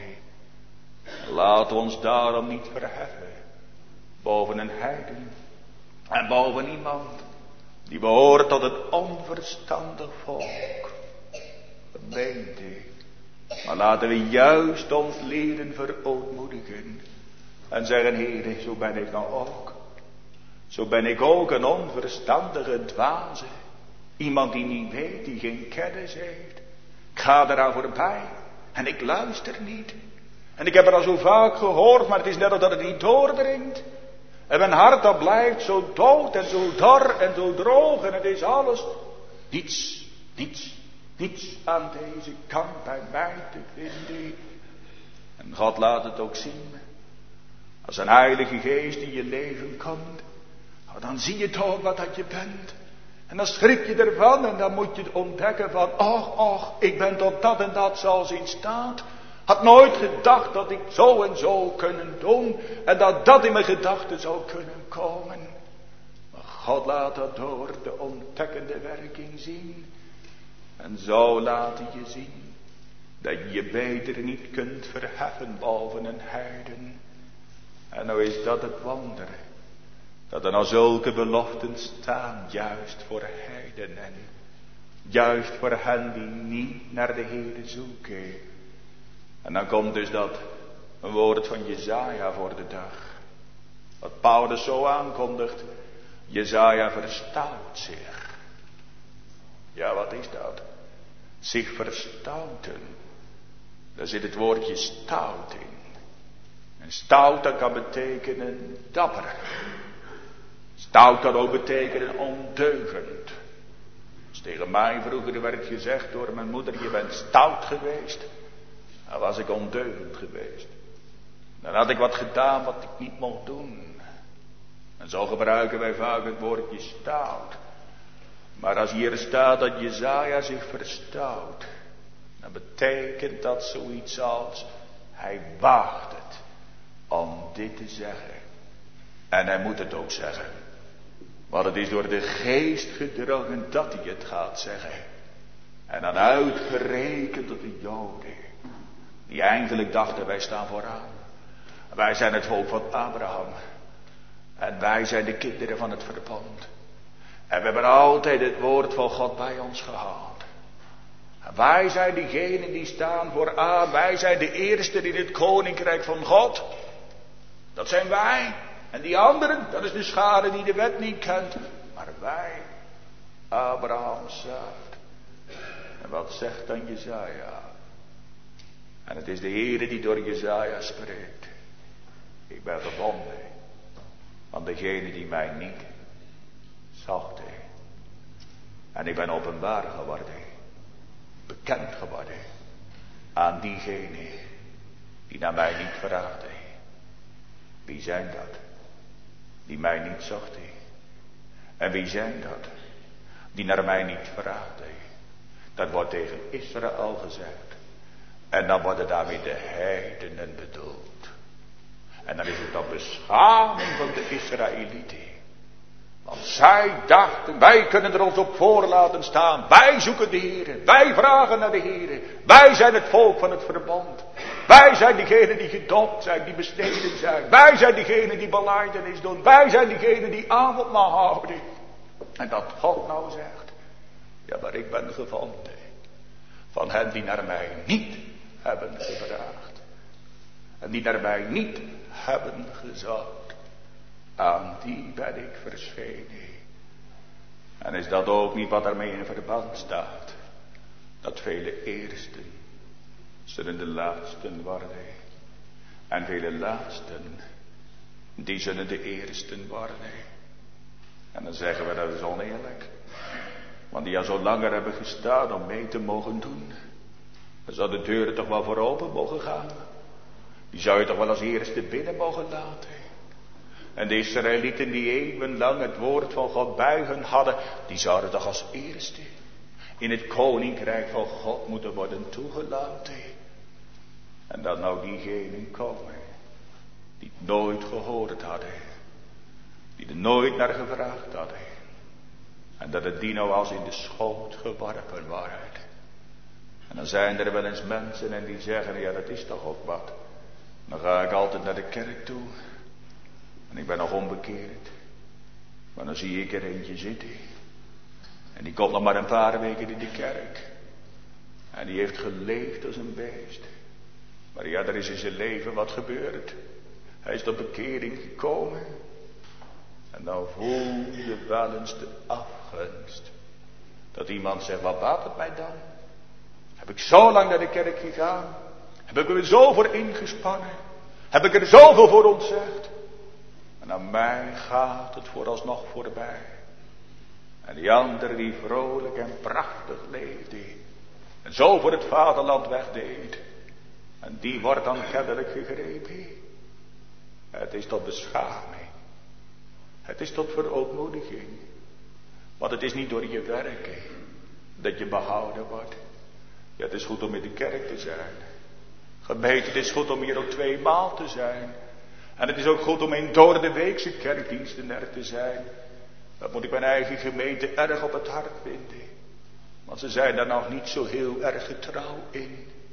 Laat ons daarom niet verheffen boven een heiden en boven iemand die behoort tot het onverstandig volk. Gemeente, maar laten we juist ons leren verootmoedigen en zeggen, Heere, zo ben ik nou ook. Zo ben ik ook een onverstandige dwaze. Iemand die niet weet, die geen kennis heeft. Ik ga eraan voorbij en ik luister niet. En ik heb er al zo vaak gehoord, maar het is net alsof het niet doordringt. En mijn hart dat blijft zo dood en zo dor en zo droog. En het is alles niets, niets, niets aan deze kant bij mij te vinden. En God laat het ook zien. Als een heilige geest in je leven komt, dan zie je toch wat dat je bent. En dan schrik je ervan en dan moet je ontdekken van, och, och, ik ben tot dat en dat zelfs in staat. Had nooit gedacht dat ik zo en zo kunnen doen en dat dat in mijn gedachten zou kunnen komen. Maar God laat dat door de ontdekkende werking zien. En zo laat hij je zien Dat je je beter niet kunt verheffen boven een heiden. En nou is dat het wonder. Dat er nou zulke beloften staan, juist voor heidenen. Juist voor hen die niet naar de Heere zoeken. En dan komt dus dat een woord van Jesaja voor de dag. Wat Paulus zo aankondigt. Jesaja verstout zich. Ja, wat is dat? Zich verstouten. Daar zit het woordje stout in. En stout, dat kan betekenen dapper. Stout kan ook betekenen ondeugend. Dus tegen mij vroeger werd gezegd door mijn moeder, je bent stout geweest. Dan was ik ondeugend geweest. Dan had ik wat gedaan wat ik niet mocht doen. En zo gebruiken wij vaak het woordje stout. Maar als hier staat dat Jesaja zich verstout, dan betekent dat zoiets als, hij waagt het om dit te zeggen. En hij moet het ook zeggen. Want het is door de geest gedrongen dat hij het gaat zeggen. En dan uitgerekend tot de Joden. Die eigenlijk dachten, wij staan vooraan. Wij zijn het volk van Abraham. En wij zijn de kinderen van het verbond. En we hebben altijd het woord van God bij ons gehad. En wij zijn diegenen die staan vooraan. Wij zijn de eersten in het koninkrijk van God. Dat zijn wij. En die anderen, dat is de schare die de wet niet kent. Maar wij, Abraham's zaad. En wat zegt dan Jesaja? En het is de Heere die door Jesaja spreekt. Ik ben verbonden van degene die mij niet zochten. En ik ben openbaar geworden. Bekend geworden. Aan diegenen die naar mij niet vraagden. Wie zijn dat? Die mij niet zochten. En wie zijn dat? Die naar mij niet vraagden. Dat wordt tegen Israël gezegd. En dan worden daarmee de heidenen bedoeld. En dan is het dan beschaming van de Israëlieten. Want zij dachten, wij kunnen er ons op voor laten staan. Wij zoeken de Heere. Wij vragen naar de Heere. Wij zijn het volk van het verbond. Wij zijn diegenen die gedoopt zijn, die besneden zijn. Wij zijn diegenen die belijdenis doen. Wij zijn diegenen die avondmaal houden. En dat God nou zegt, ja, maar ik ben gevonden van hen die naar mij niet hebben gevraagd. En die naar mij niet hebben gezocht. Aan die ben ik verschenen. En is dat ook niet wat daarmee in verband staat? Dat vele eersten zullen de laatsten worden. En vele laatsten, die zullen de eersten worden. En dan zeggen we, dat is oneerlijk. Want die al zo langer hebben gestaan om mee te mogen doen. Dan zou de deuren toch wel voor open mogen gaan. Die zou je toch wel als eerste binnen mogen laten. En de Israëlieten die eeuwenlang het woord van God bij hun hadden, die zouden toch als eerste in het koninkrijk van God moeten worden toegelaten. En dat nou diegenen komen die het nooit gehoord hadden. Die er nooit naar gevraagd hadden. En dat het die nou als in de schoot geworpen waren. En dan zijn er wel eens mensen en die zeggen, ja, dat is toch ook wat. Dan ga ik altijd naar de kerk toe. En ik ben nog onbekeerd. Maar dan zie ik er eentje zitten. En die komt nog maar een paar weken in de kerk. En die heeft geleefd als een beest. Maar ja, er is in zijn leven wat gebeurd. Hij is tot bekering gekomen. En dan voel je wel eens de afgunst. Dat iemand zegt, wat baat het mij dan? Heb ik zo lang naar de kerk gegaan? Heb ik er zo voor ingespannen? Heb ik er zoveel voor ontzegd? En aan mij gaat het vooralsnog voorbij. En die ander die vrolijk en prachtig leefde. En zo voor het vaderland wegdeed. En die wordt dan kennelijk gegrepen. Het is tot beschaming. Het is tot verootmoediging. Want het is niet door je werken dat je behouden wordt. Ja, het is goed om in de kerk te zijn. Gemeente, het is goed om hier ook twee maal te zijn. En het is ook goed om in door de weekse kerkdiensten er te zijn. Dat moet ik mijn eigen gemeente erg op het hart vinden. Want ze zijn daar nog niet zo heel erg getrouw in.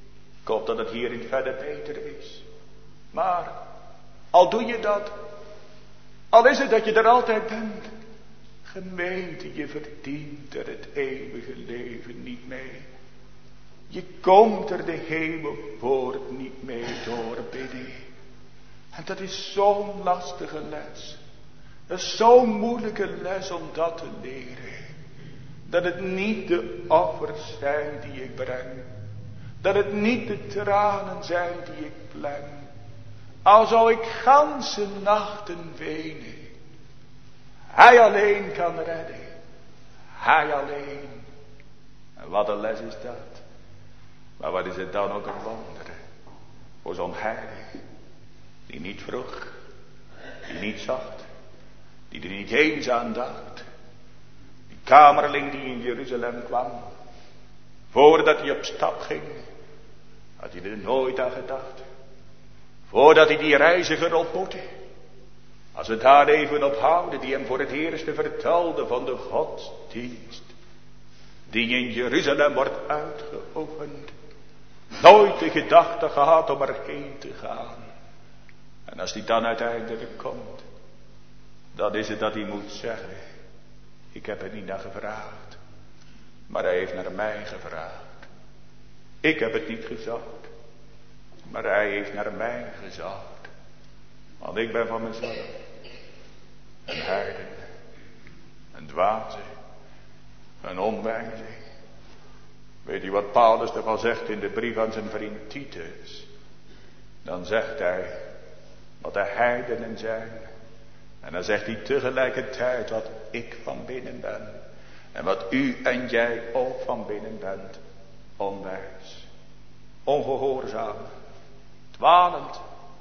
Ik hoop dat het hier in het verder beter is. Maar, al doe je dat, al is het dat je er altijd bent, gemeente, je verdient er het eeuwige leven niet mee. Je komt er de hemelpoort niet mee doorbidden. En dat is zo'n lastige les. Dat is zo'n moeilijke les om dat te leren. Dat het niet de offers zijn die ik breng. Dat het niet de tranen zijn die ik pleng. Al zou ik ganse nachten wenen. Hij alleen kan redden. Hij alleen. En wat een les is dat. Maar wat is het dan ook een wonder. Voor zo'n heilige. Die niet vroeg. Die niet zacht. Die er niet eens aan dacht. Die kamerling die in Jeruzalem kwam. Voordat hij op stap ging. Had hij er nooit aan gedacht. Voordat hij die reiziger ontmoette. Als we daar even op houden, die hem voor het eerst vertelde van de godsdienst. Die in Jeruzalem wordt uitgeoefend. Nooit de gedachte gehad om erheen te gaan. En als hij dan uiteindelijk komt. Dan is het dat hij moet zeggen. Ik heb er niet naar gevraagd. Maar hij heeft naar mij gevraagd. Ik heb het niet gezocht. Maar hij heeft naar mij gezocht. Want ik ben van mezelf een heiden, een dwaze, een onwijze. Weet u wat Paulus ervan zegt in de brief aan zijn vriend Titus? Dan zegt hij wat de heidenen zijn. En dan zegt hij tegelijkertijd wat ik van binnen ben. En wat u en jij ook van binnen bent. Onwijs, ongehoorzaam, dwalend,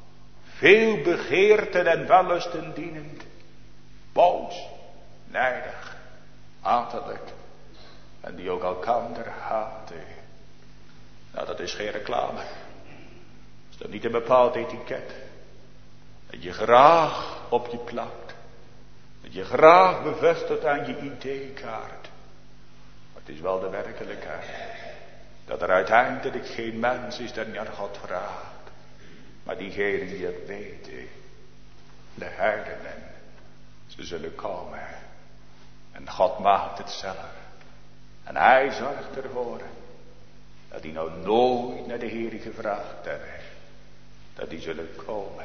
veel begeerten en wellusten dienend, boos, nijdig, hatelijk en die ook elkander haten. Nou, dat is geen reclame. Dat is dan niet een bepaald etiket. Dat je graag op je plakt. Dat je graag bevestigt aan je I D-kaart. Maar het is wel de werkelijkheid. Dat er uiteindelijk geen mens is die naar God vraagt. Maar diegenen die het weten. De heidenen. Ze zullen komen. En God maakt het zelf. En hij zorgt ervoor. Dat die nou nooit naar de Heer gevraagd hebben. Dat die zullen komen.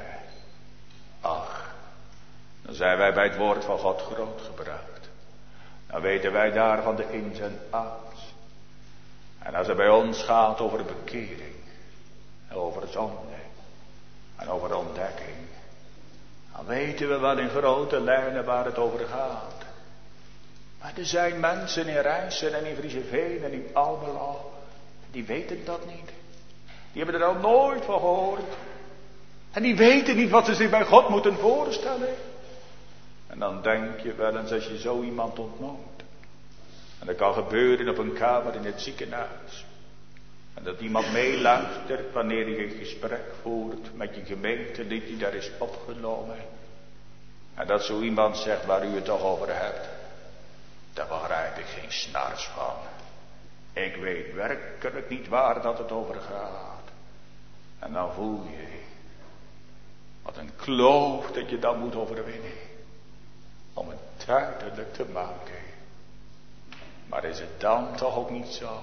Ach. Dan zijn wij bij het woord van God grootgebracht. Dan weten wij daarvan de ins en outs. En als het bij ons gaat over bekering. Over zonde. En over ontdekking. Dan weten we wel in grote lijnen waar het over gaat. Maar er zijn mensen in Rijssen en in Frieseveen en in Almelo. Die weten dat niet. Die hebben er al nooit van gehoord. En die weten niet wat ze zich bij God moeten voorstellen. En dan denk je wel eens als je zo iemand ontmoet. En dat kan gebeuren op een kamer in het ziekenhuis. En dat iemand meeluistert wanneer je een gesprek voert met je gemeentelid die daar is opgenomen. En dat zo iemand zegt waar u het toch over hebt. Daar begrijp ik geen snars van. Ik weet werkelijk niet waar dat het over gaat. En dan voel je. Wat een kloof dat je dan moet overwinnen. Om het duidelijk te maken. Maar is het dan toch ook niet zo?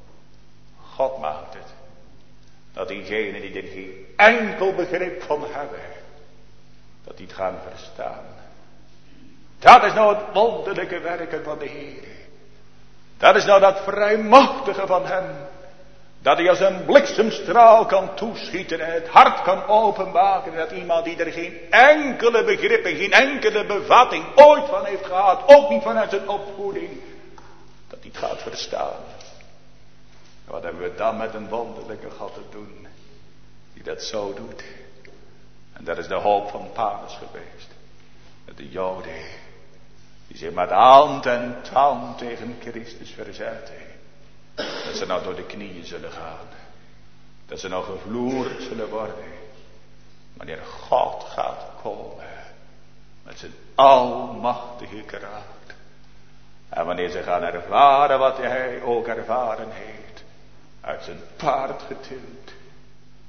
God maakt het. Dat diegenen die er geen enkel begrip van hebben. Dat die het gaan verstaan. Dat is nou het wonderlijke werken van de Heer. Dat is nou dat vrijmachtige van hem. Dat hij als een bliksemstraal kan toeschieten en het hart kan openmaken. Dat iemand die er geen enkele begrip en geen enkele bevatting ooit van heeft gehad. Ook niet vanuit zijn opvoeding. Dat hij het gaat verstaan. En wat hebben we dan met een wonderlijke God te doen. Die dat zo doet. En dat is de hoop van Paulus geweest. Dat de Joden. Die zich met hand en tand tegen Christus verzetten. Dat ze nou door de knieën zullen gaan. Dat ze nou gevloerd zullen worden. Wanneer God gaat komen. Met zijn almachtige kracht. En wanneer ze gaan ervaren wat hij ook ervaren heeft. Uit zijn paard getild.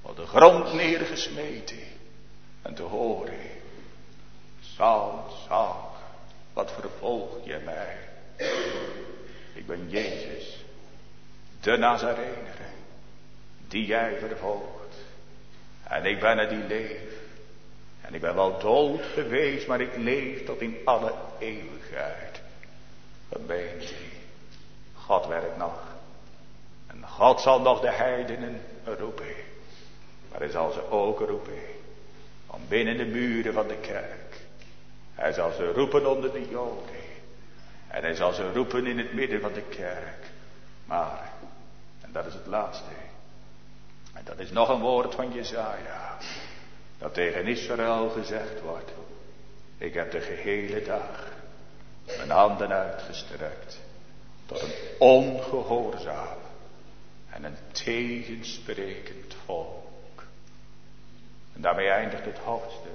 op de grond neergesmeten. En te horen, Saul, Saul, wat vervolg je mij? Ik ben Jezus, de Nazarener, die jij vervolgt. En ik ben er die leeft. En ik ben wel dood geweest, maar ik leef tot in alle eeuwigheid. Gemeente, God werkt nog. En God zal nog de heidenen roepen. Maar hij zal ze ook roepen van binnen de muren van de kerk. Hij zal ze roepen onder de Joden. En hij zal ze roepen in het midden van de kerk. Maar, en dat is het laatste. En dat is nog een woord van Jesaja. Dat tegen Israël gezegd wordt. Ik heb de gehele dag mijn handen uitgestrekt. Tot een ongehoorzaam en een tegensprekend volk. En daarmee eindigt het hoofdstuk.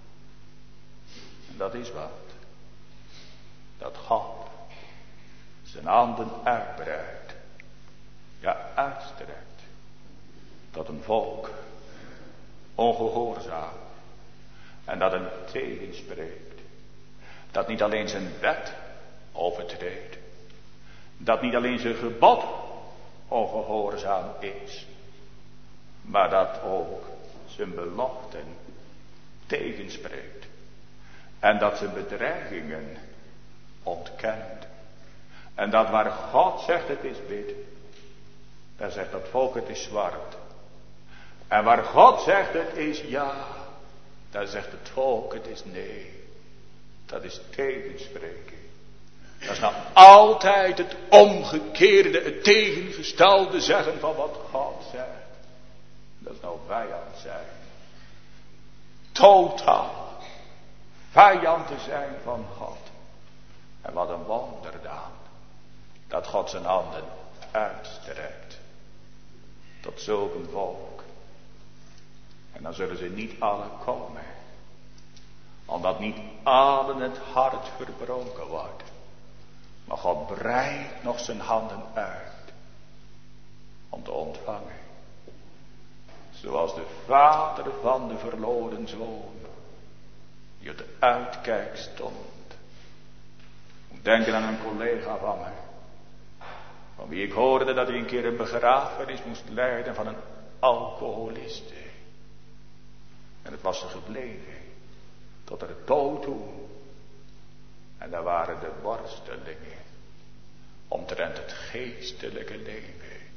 En dat is wat? Dat God zijn handen uitbreidt. Ja, uitstrekt. Tot een volk. Ongehoorzaam. En dat hem tegenspreekt. Dat niet alleen zijn wet overtreedt. Dat niet alleen zijn gebod ongehoorzaam is. Maar dat ook zijn beloften tegenspreekt. En dat zijn bedreigingen ontkent. En dat waar God zegt het is wit. Daar zegt dat volk het is zwart. En waar God zegt het is ja. Daar zegt het volk het is nee. Dat is tegenspreken. Dat is nou altijd het omgekeerde, het tegengestelde zeggen van wat God zegt. Dat is nou vijand zijn. Totaal vijand te zijn van God. En wat een wonder dan. Dat God zijn handen uitstrekt. Tot zulk een volk. En dan zullen ze niet allen komen. Omdat niet allen het hart verbroken wordt. Maar God breidt nog zijn handen uit. Om te ontvangen. Zoals de vader van de verloren zoon. Die op de uitkijk stond. Ik moet denken aan een collega van me. Van wie ik hoorde dat hij een keer een begrafenis moest leiden van een alcoholiste. En het was er gebleven. Tot er dood toe. En daar waren de worstelingen. Omtrent het geestelijke leven.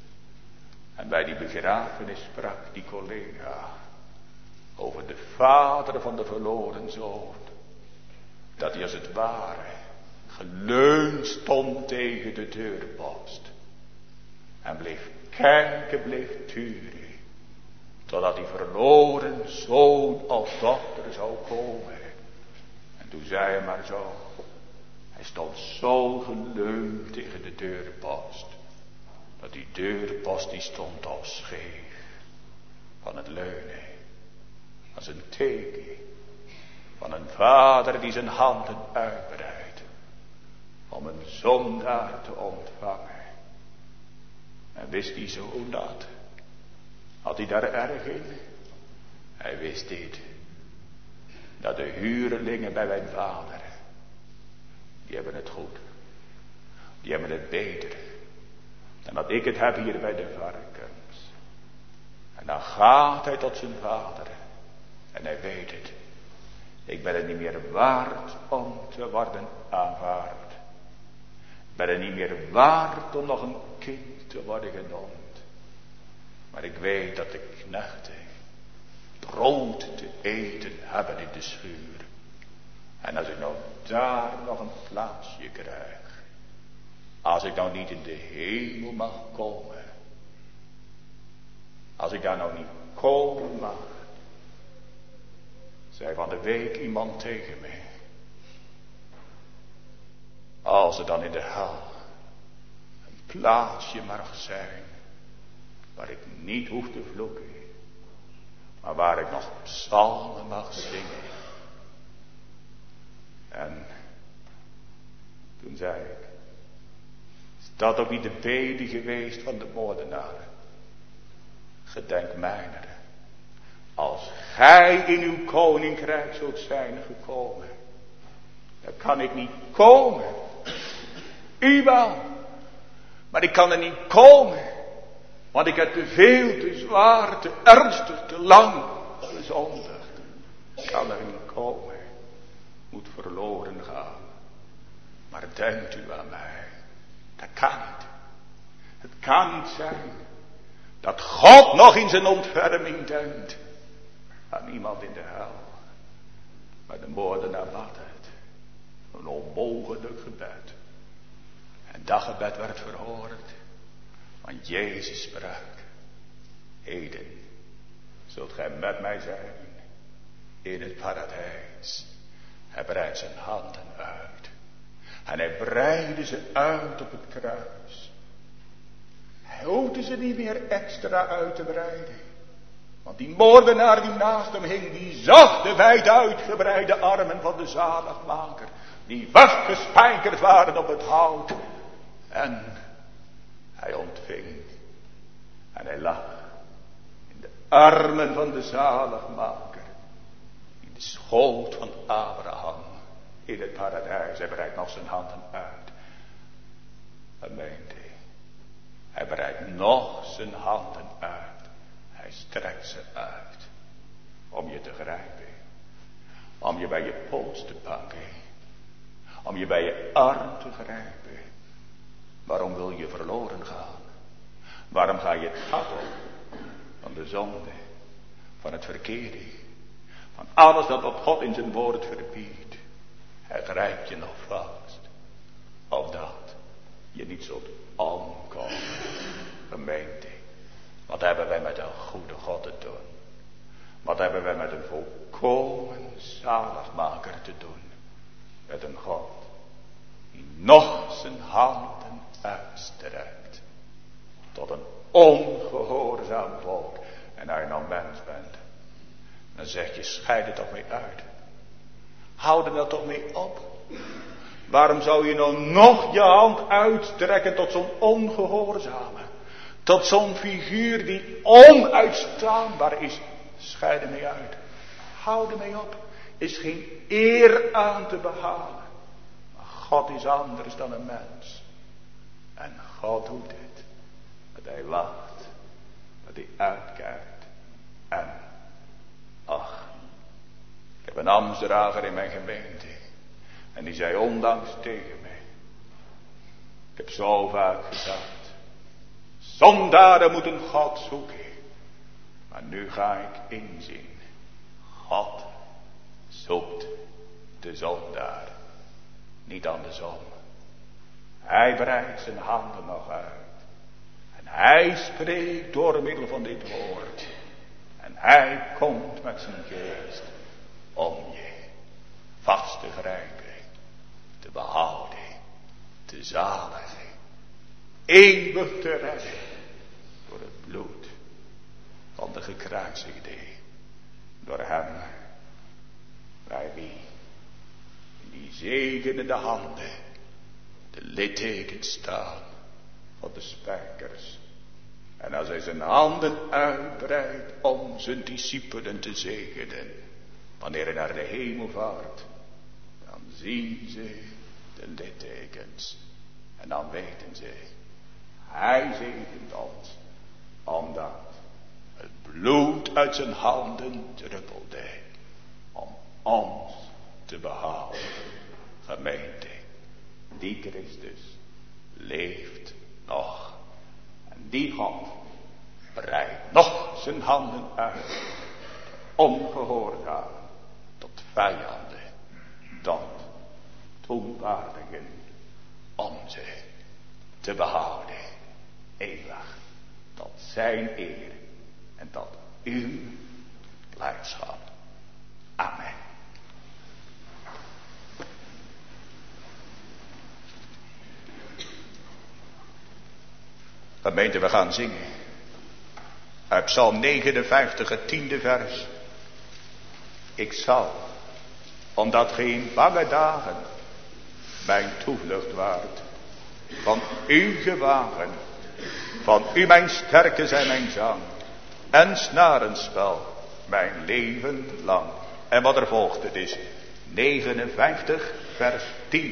En bij die begrafenis sprak die collega. Over de vader van de verloren zoon. Dat hij als het ware geleund stond tegen de deurpost. En bleef kijken, bleef turen. Totdat die verloren zoon of dochter zou komen. En toen zei hij maar zo. Hij stond zo geleund tegen de deurpost. Dat die deurpost die stond al scheef. Van het leunen. Als een teken. Van een vader die zijn handen uitbreidt. Om een zondaar te ontvangen. En wist die zoon dat? Had hij daar erg in? Hij wist dit. Dat de huurlingen bij mijn vader. Die hebben het goed. Die hebben het beter. Dan dat ik het heb hier bij de varkens. En dan gaat hij tot zijn vader. En hij weet het. Ik ben het niet meer waard om te worden aanvaard. Ik ben het niet meer waard om nog een kind te worden genoemd. Maar ik weet dat de knechten brood te eten hebben in de schuur. En als ik nou daar nog een plaatsje krijg. Als ik nou niet in de hemel mag komen. Als ik daar nou niet komen mag. Zei van de week iemand tegen me. Als er dan in de hel een plaatsje mag zijn. Waar ik niet hoef te vloeken. Maar waar ik nog psalmen mag zingen. En toen zei ik. Is dat ook niet de bede geweest van de moordenaar? Gedenk mijner Als gij in uw koninkrijk zult zijn gekomen, dan kan ik niet komen. U wel. Maar ik kan er niet komen. Want ik heb te veel, te zwaar, te ernstig, te lang gezondigd. Ik kan er niet komen. Moet verloren gaan. Maar denkt u aan mij. Dat kan niet. Het kan niet zijn. Dat God nog in zijn ontferming denkt. Aan iemand in de hel. Maar de moordenaar bad het. Een onmogelijk gebed. En dat gebed werd verhoord. Want Jezus sprak. Heden zult gij met mij zijn. In het paradijs. Hij breidt zijn handen uit. En hij breidde ze uit op het kruis. Hij hoefde ze niet meer extra uit te breiden. Want die moordenaar die naast hem hing, die zag de wijd uitgebreide armen van de zaligmaker. Die vastgespijkerd waren op het hout. En hij ontving. En hij lag in de armen van de zaligmaker. In de schoot van Abraham. In het paradijs. Hij breidt nog zijn handen uit. En meent hij. Hij breidt nog zijn handen uit. Hij strekt ze uit. Om je te grijpen. Om je bij je pols te pakken. Om je bij je arm te grijpen. Waarom wil je verloren gaan? Waarom ga je het gat op? Van de zonde. Van het verkeerde. Van alles dat wat God in zijn woord verbiedt. Hij grijpt je nog vast. Opdat je niet zult omkomen. Gemeente. Wat hebben wij met een goede God te doen? Wat hebben wij met een volkomen zaligmaker te doen? Met een God die nog zijn handen uitstrekt. Tot een ongehoorzaam volk. En als je nou mens bent. Dan zeg je, scheid er toch mee uit. Hou er nou toch mee op. Waarom zou je nou nog je hand uitstrekken tot zo'n ongehoorzame? Tot zo'n figuur die onuitstaanbaar is. Scheid er mee uit. Hou er mee op. Is geen eer aan te behalen. Maar God is anders dan een mens. En God doet dit. Dat hij lacht. Dat hij uitkijkt. En, ach. Ik heb een ambtsdrager in mijn gemeente. En die zei ondanks tegen mij. Ik heb zo vaak gezegd. Zondaren moeten God zoeken. Maar nu ga ik inzien. God zoekt de zondaar. Niet andersom. Hij breidt zijn handen nog uit. En hij spreekt door middel van dit woord. En hij komt met zijn geest. Om je vast te grijpen. Te behouden. Te zaligen. Eeuwig te redden. Door het bloed van de gekruisigde. Door hem. Bij wie. In die zegenende handen. De littekens staan. Van de spijkers. En als hij zijn handen uitbreidt. Om zijn discipelen te zegenen. Wanneer hij naar de hemel vaart. Dan zien ze de littekens. En dan weten ze. Hij zegent ons. Omdat het bloed uit zijn handen druppelde. Om ons te behouden. Gemeente. Die Christus leeft nog. En die God breidt nog zijn handen uit. Ongehoorzaam. Tot vijanden. Tot toenwaardigen. Om ze te behouden. Eeuwig. Tot zijn eer. En tot uw blijdschap. Amen. Gemeente, we gaan zingen. Uit Psalm negenenvijftig, het tiende vers. Ik zal, omdat geen bange dagen mijn toevlucht waard, van u gewagen, van u mijn sterke zijn mijn zang, en snarenspel, mijn leven lang. En wat er volgt, het is negenenvijftig, vers tien.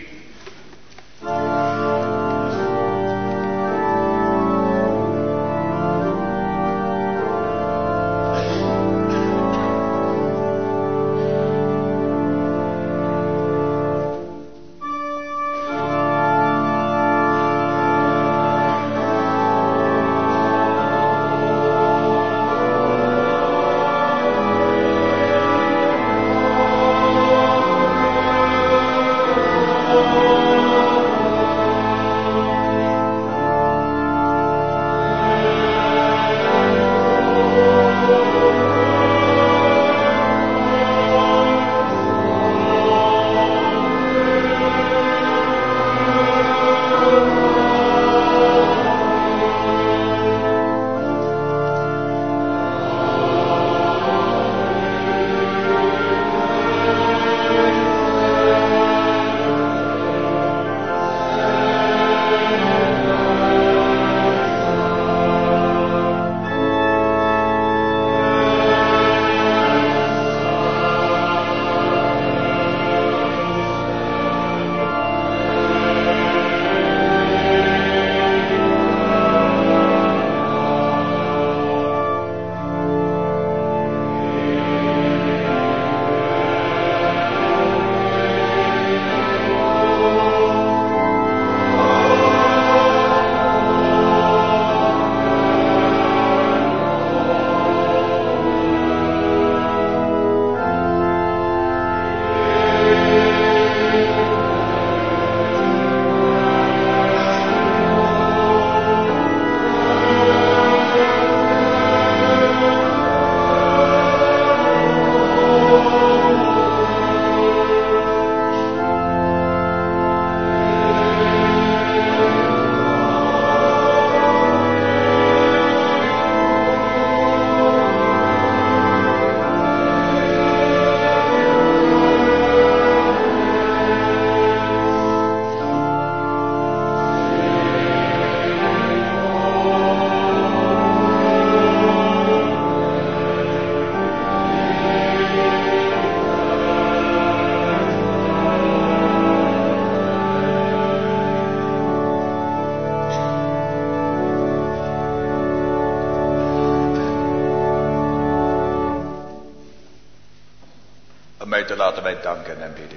Gemeente, laten wij danken en bidden.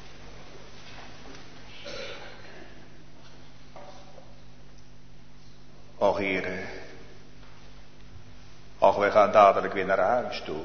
Och Heere, och wij gaan dadelijk weer naar huis toe.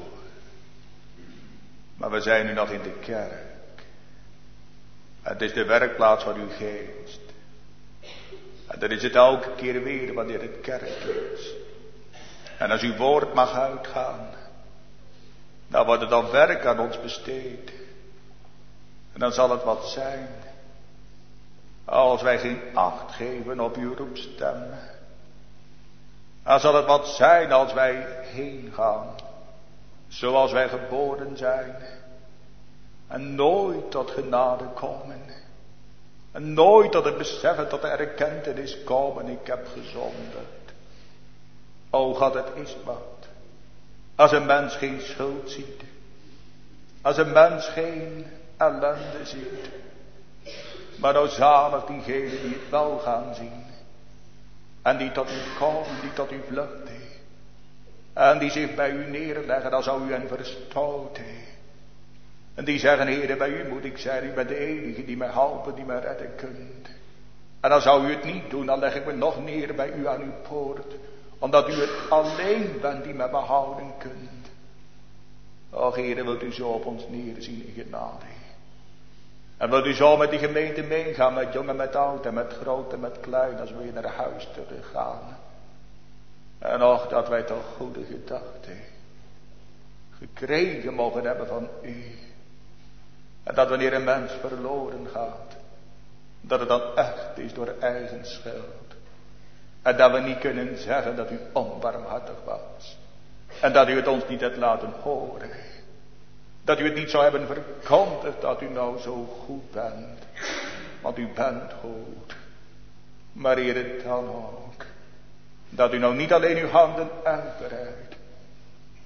Maar we zijn nu nog in de kerk. Het is de werkplaats van uw geest. En dat is het elke keer weer wanneer het kerk is. En als uw woord mag uitgaan, dan wordt het dan werk aan ons besteed. En dan zal het wat zijn, als wij geen acht geven op uw roepstem. Dan zal het wat zijn als wij heen gaan, zoals wij geboren zijn. En nooit tot genade komen. En nooit tot het beseffen, tot de erkentenis komen, ik heb gezondigd. O God, het is wat. Als een mens geen schuld ziet. Als een mens geen ellende ziet. Maar nou zalig diegenen die het wel gaan zien. En die tot u komen, die tot u vluchten. En die zich bij u neerleggen, dan zou u hen verstoten. En die zeggen, Heere, bij u moet ik zijn, u bent de enige die mij helpen, die mij redden kunt. En dan zou u het niet doen, dan leg ik me nog neer bij u aan uw poort. Omdat u het alleen bent die mij behouden kunt. Och Heere, wilt u zo op ons neerzien in genade. En wilt u zo met die gemeente meegaan, met jong en met oud en met groot en met klein, als we weer naar huis terug gaan. En och, dat wij toch goede gedachten gekregen mogen hebben van u. En dat wanneer een mens verloren gaat, dat het dan echt is door eigen schuld. En dat we niet kunnen zeggen dat u onbarmhartig was. En dat u het ons niet hebt laten horen. Dat u het niet zou hebben verkondigd dat u nou zo goed bent. Want u bent goed. Maar Heer, dan ook. Dat u nou niet alleen uw handen uitbreidt.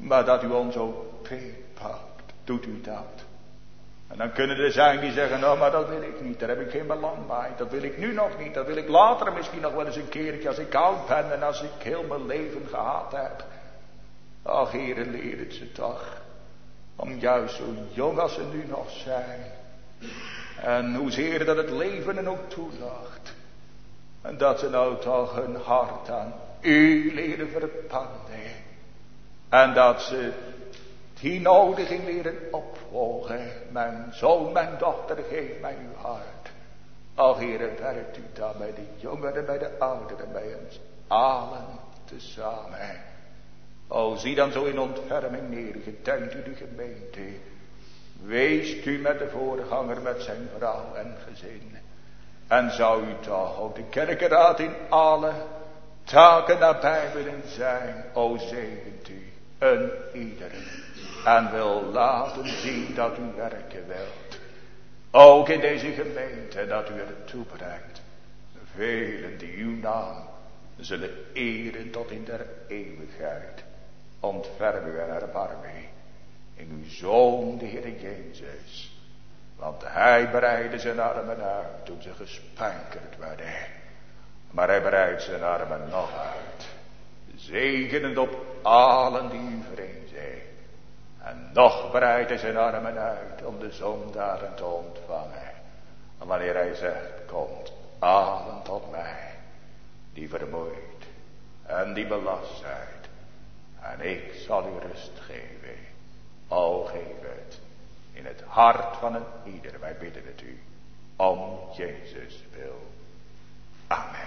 Maar dat u ons ook beetpakt, doet u dat. En dan kunnen er zijn die zeggen, nou maar dat wil ik niet, daar heb ik geen belang bij. Dat wil ik nu nog niet, dat wil ik later misschien nog wel eens een keertje als ik oud ben en als ik heel mijn leven gehad heb. Ach, Heere, leer het ze toch. Om juist zo jong als ze nu nog zijn. En hoezeer dat het leven er ook toelacht. En dat ze nou toch hun hart aan u leren verpanden. En dat ze die nodiging leren opvolgen. Mijn zoon, mijn dochter, geef mij uw hart. Ach, Heere, werkt u dan bij de jongeren, bij de ouderen, bij ons allen tezamen. O, zie dan zo in ontferming neer, gedenkt u de gemeente. Weest u met de voorganger, met zijn vrouw en gezin. En zou u toch ook de kerkenraad in alle taken nabij willen zijn. O, zegent u een iedereen. En wil laten zien dat u werken wilt. Ook in deze gemeente dat u er toe brengt. Velen die uw naam zullen eren tot in der eeuwigheid. Ontferm u en erbarm u in uw Zoon de Heer Jezus. Want hij breidde zijn armen uit toen ze gespankerd werden. Maar hij breidt zijn armen nog uit. Zegenend op allen die u vreemd zijn. En nog breidt hij zijn armen uit om de zondaren te ontvangen. En wanneer hij zegt, komt allen tot mij, die vermoeid en die belast zijn. En ik zal u rust geven. O, geef het in het hart van een ieder. Wij bidden het u om Jezus wil. Amen.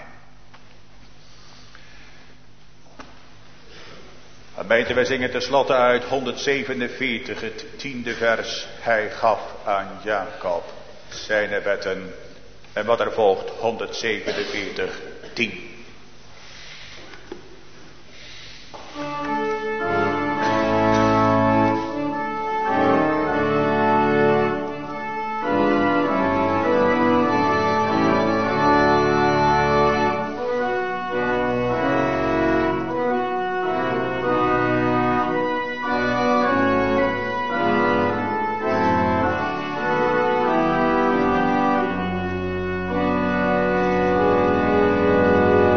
Gemeente, wij zingen tenslotte uit honderdzevenenveertig, het tiende vers. Hij gaf aan Jacob zijn wetten. En wat er volgt, honderdzevenenveertig, tien. Amen.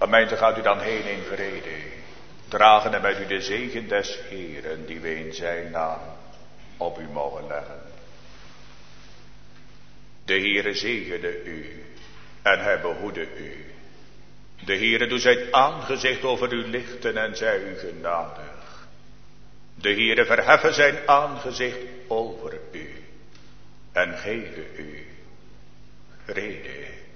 Gemeente, gaat u dan heen in vrede. Dragen en met u de zegen des Heeren, die we in zijn naam op u mogen leggen. De Heere zegene u en hij behoede u. De Heere doet zijn aangezicht over u lichten en zij u genadig. De Heere verheffen zijn aangezicht over u en geven u vrede.